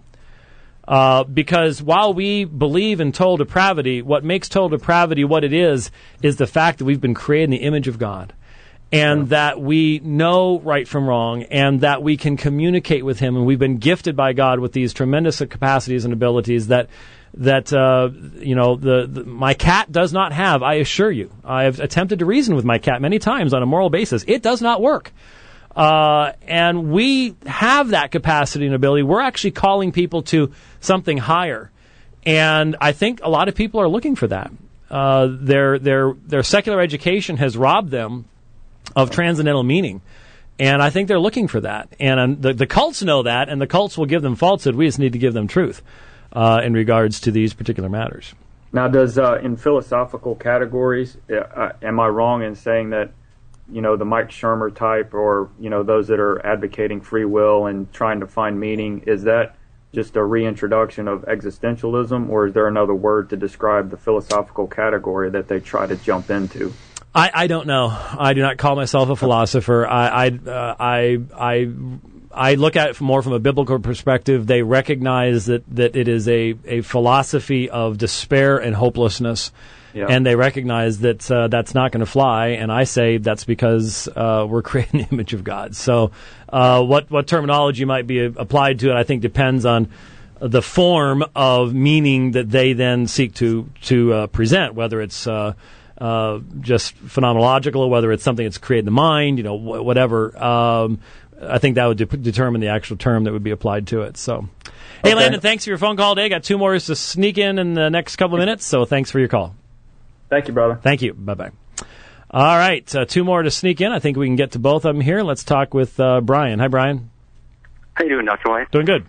Uh, because while we believe in total depravity, what makes total depravity what it is is the fact that we've been created in the image of God, and yeah. that we know right from wrong, and that we can communicate with Him, and we've been gifted by God with these tremendous capacities and abilities that that uh, you know the, the my cat does not have. I assure you, I have attempted to reason with my cat many times on a moral basis. It does not work. Uh, and we have that capacity and ability. We're actually calling people to something higher. And I think a lot of people are looking for that. Uh, their, their, their secular education has robbed them of transcendental meaning. And I think they're looking for that. And um, the, the cults know that, and the cults will give them falsehood. We just need to give them truth, uh, in regards to these particular matters. Now, does, uh, in philosophical categories, uh, am I wrong in saying that, you know, the Mike Shermer type, or, you know, those that are advocating free will and trying to find meaning, is that just a reintroduction of existentialism, or is there another word to describe the philosophical category that they try to jump into? I, I don't know. I do not call myself a philosopher. I I uh, I, I I look at it more from a biblical perspective. They recognize that, that it is a, a philosophy of despair and hopelessness. Yeah. And they recognize that uh, that's not going to fly, and I say that's because uh, we're creating the image of God. So uh, what, what terminology might be applied to it, I think, depends on the form of meaning that they then seek to, to uh, present, whether it's uh, uh, just phenomenological or whether it's something that's created in the mind, you know, wh- whatever. Um, I think that would de- determine the actual term that would be applied to it. So, hey, okay. Landon, thanks for your phone call today. Got two more to sneak in in the next couple of minutes, so thanks for your call. Thank you, brother. Thank you. Bye-bye. All right, uh, two more to sneak in. I think we can get to both of them here. Let's talk with uh, Brian. Hi, Brian. How you doing, Doctor White? Doing good.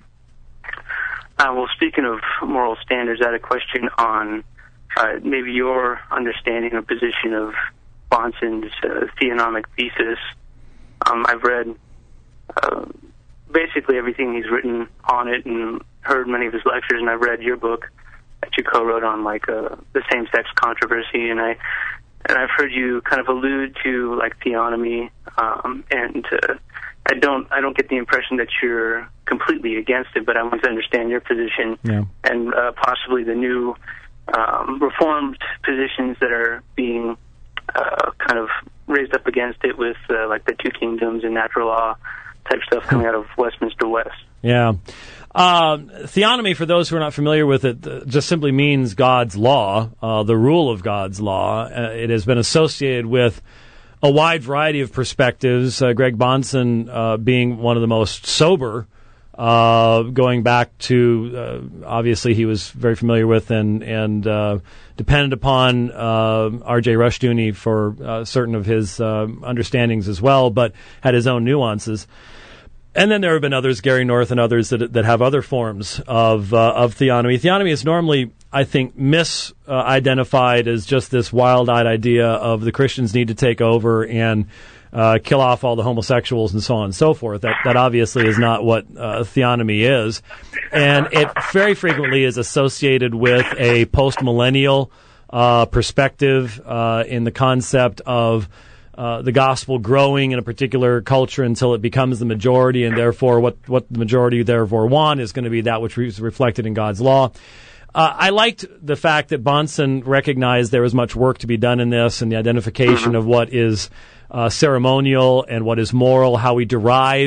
Uh, well, speaking of moral standards, I had a question on uh, maybe your understanding or position of Bahnsen's uh, theonomic thesis. Um, I've read uh, basically everything he's written on it and heard many of his lectures, and I've read your book that you co-wrote on, like, uh, the same-sex controversy, and I and I've heard you kind of allude to, like, theonomy, um, and uh, I don't I don't get the impression that you're completely against it, but I want to understand your position yeah. and uh, possibly the new um, reformed positions that are being uh, kind of raised up against it with, uh, like, the two kingdoms and natural law type stuff coming out of Westminster West. Yeah. Uh, theonomy, for those who are not familiar with it, uh, just simply means God's law, uh, the rule of God's law. Uh, it has been associated with a wide variety of perspectives, uh, Greg Bahnsen uh, being one of the most sober, uh, going back to, uh, obviously he was very familiar with and, and uh, dependent upon uh, R J Rushdoony for uh, certain of his uh, understandings as well, but had his own nuances. And then there have been others, Gary North and others, that that have other forms of uh, of theonomy. Theonomy is normally, I think, misidentified uh, as just this wild-eyed idea of the Christians need to take over and uh, kill off all the homosexuals and so on and so forth. That that obviously is not what uh, theonomy is. And it very frequently is associated with a post-millennial uh, perspective uh, in the concept of Uh, the gospel growing in a particular culture until it becomes the majority, and therefore what, what the majority therefore want is going to be that which is reflected in God's law. Uh, I liked the fact that Bahnsen recognized there was much work to be done in this, and the identification of what is uh, ceremonial and what is moral, how we derive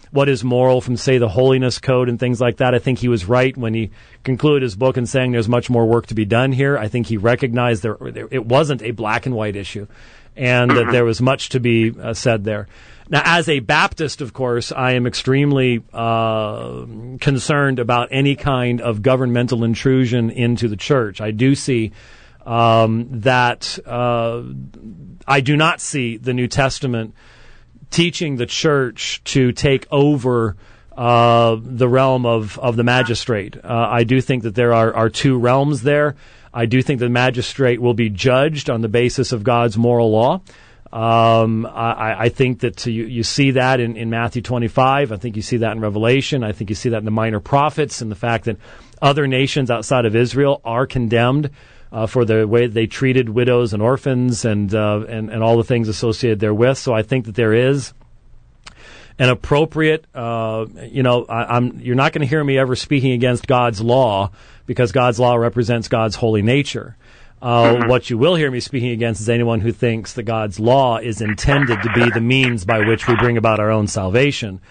what is moral from, say, the Holiness Code and things like that. I think he was right when he concluded his book in saying there's much more work to be done here. I think he recognized there, there it wasn't a black and white issue, and that there was much to be uh, said there. Now, as a Baptist, of course, I am extremely uh, concerned about any kind of governmental intrusion into the church. I do see um, that uh, I do not see the New Testament teaching the church to take over uh, the realm of, of the magistrate. Uh, I do think that there are, are two realms there. I do think the magistrate will be judged on the basis of God's moral law. Um, I, I think that you, you see that in, in Matthew twenty-five. I think you see that in Revelation. I think you see that in the minor prophets, and the fact that other nations outside of Israel are condemned uh, for the way they treated widows and orphans and, uh, and and all the things associated therewith. So I think that there is an appropriate, uh, you know, I, I'm you're not going to hear me ever speaking against God's law, because God's law represents God's holy nature. Uh, mm-hmm. What you will hear me speaking against is anyone who thinks that God's law is intended to be the means by which we bring about our own salvation.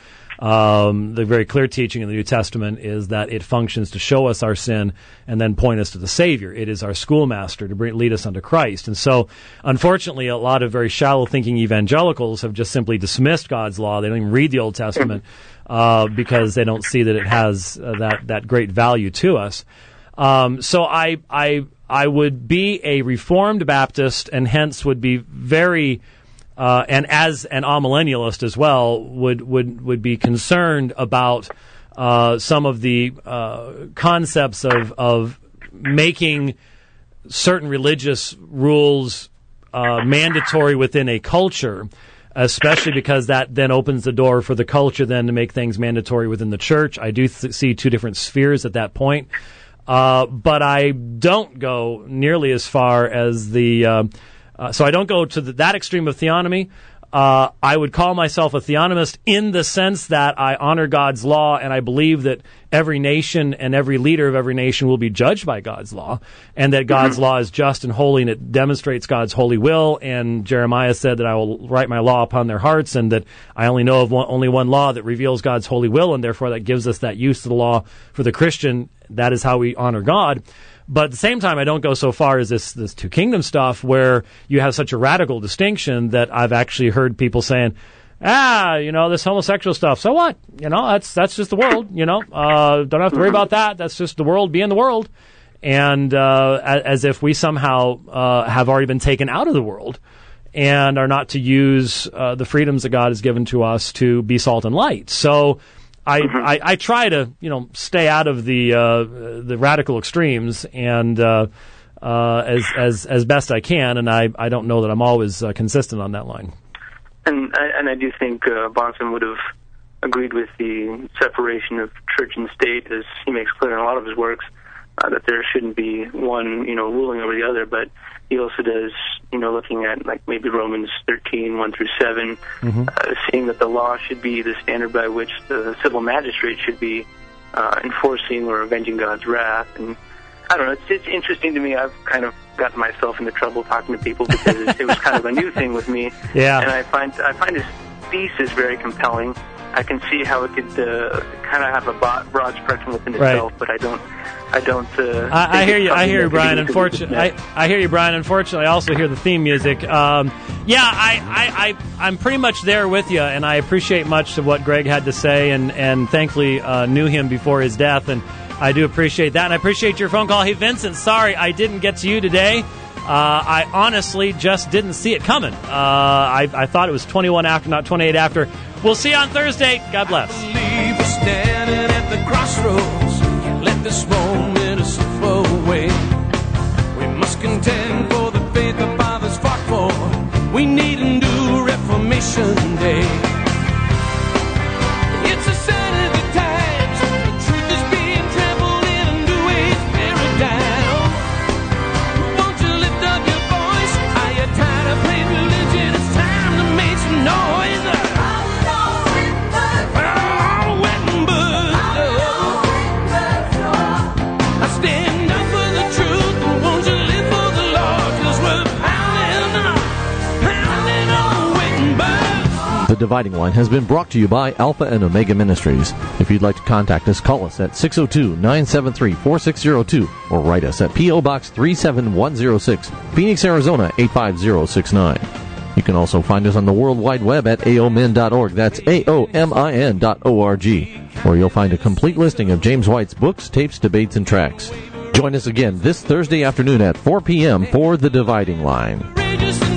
Um, the very clear teaching in the New Testament is that it functions to show us our sin and then point us to the Savior. It is our schoolmaster to bring, lead us unto Christ. And so, unfortunately, a lot of very shallow-thinking evangelicals have just simply dismissed God's law. They don't even read the Old Testament uh, because they don't see that it has uh, that that great value to us. Um, so I I I would be a Reformed Baptist, and hence would be very Uh, and as an amillennialist as well, would would would be concerned about uh, some of the uh, concepts of of making certain religious rules uh, mandatory within a culture, especially because that then opens the door for the culture then to make things mandatory within the church. I do th- see two different spheres at that point, uh, but I don't go nearly as far as the. Uh, Uh, so I don't go to the, that extreme of theonomy. Uh, I would call myself a theonomist in the sense that I honor God's law, and I believe that every nation and every leader of every nation will be judged by God's law, and that God's mm-hmm. law is just and holy, and it demonstrates God's holy will. And Jeremiah said that I will write my law upon their hearts, and that I only know of one, only one law that reveals God's holy will, and therefore that gives us that use of the law for the Christian. That is how we honor God. But at the same time, I don't go so far as this, this two kingdom stuff where you have such a radical distinction that I've actually heard people saying, ah, you know, this homosexual stuff, so what? You know, that's that's just the world, you know. Uh, don't have to worry about that. That's just the world being the world. And uh, as, as if we somehow uh, have already been taken out of the world and are not to use uh, the freedoms that God has given to us to be salt and light. So I, I, I try to, you know, stay out of the uh, the radical extremes and uh, uh, as as as best I can, and I, I don't know that I'm always uh, consistent on that line. And I, and I do think uh, Bahnsen would have agreed with the separation of church and state, as he makes clear in a lot of his works, uh, that there shouldn't be one, you know, ruling over the other. But he also does, you know, looking at like maybe Romans thirteen, one through seven, mm-hmm. uh, saying that the law should be the standard by which the civil magistrate should be uh, enforcing or avenging God's wrath. And I don't know, it's, it's interesting to me. I've kind of gotten myself into trouble talking to people because it, it was kind of a new thing with me. Yeah. And I find I find his thesis very compelling. I can see how it could uh, kind of have a broad spectrum within itself, right. But I don't. I don't. Uh, I, I hear you. I hear you, Brian. Unfortunately, I, I hear you, Brian. Unfortunately, I also hear the theme music. Um, yeah, I, I, I, I'm pretty much there with you, and I appreciate much of what Greg had to say, and and thankfully uh, knew him before his death, and I do appreciate that, and I appreciate your phone call. Hey, Vincent, sorry I didn't get to you today. Uh, I honestly just didn't see it coming. Uh, I, I thought it was twenty-one after, not twenty-eight after. We'll see you on Thursday. God bless. I believe we're standing at the crossroads. Can't let this moment slip away. We must contend for the faith the fathers fought for. We need a new Reformation Day. It's a sign of the times. The truth is being trampled in a new age paradigm. Won't you lift up your voice? Are you tired of playing religion? It's time to make some noise. Stand up for the truth, won't you live for the Lord? 'Cause we're pounding, pounding Dividing Line has been brought to you by Alpha and Omega Ministries. If you'd like to contact us, call us at six oh two, nine seven three, four six oh two or write us at P O. Box three seven one oh six, Phoenix, Arizona eight five zero six nine. You can also find us on the World Wide Web at A O M I N dot org. That's A O M I N dot O R G, where you'll find a complete listing of James White's books, tapes, debates, and tracks. Join us again this Thursday afternoon at four p.m. for The Dividing Line.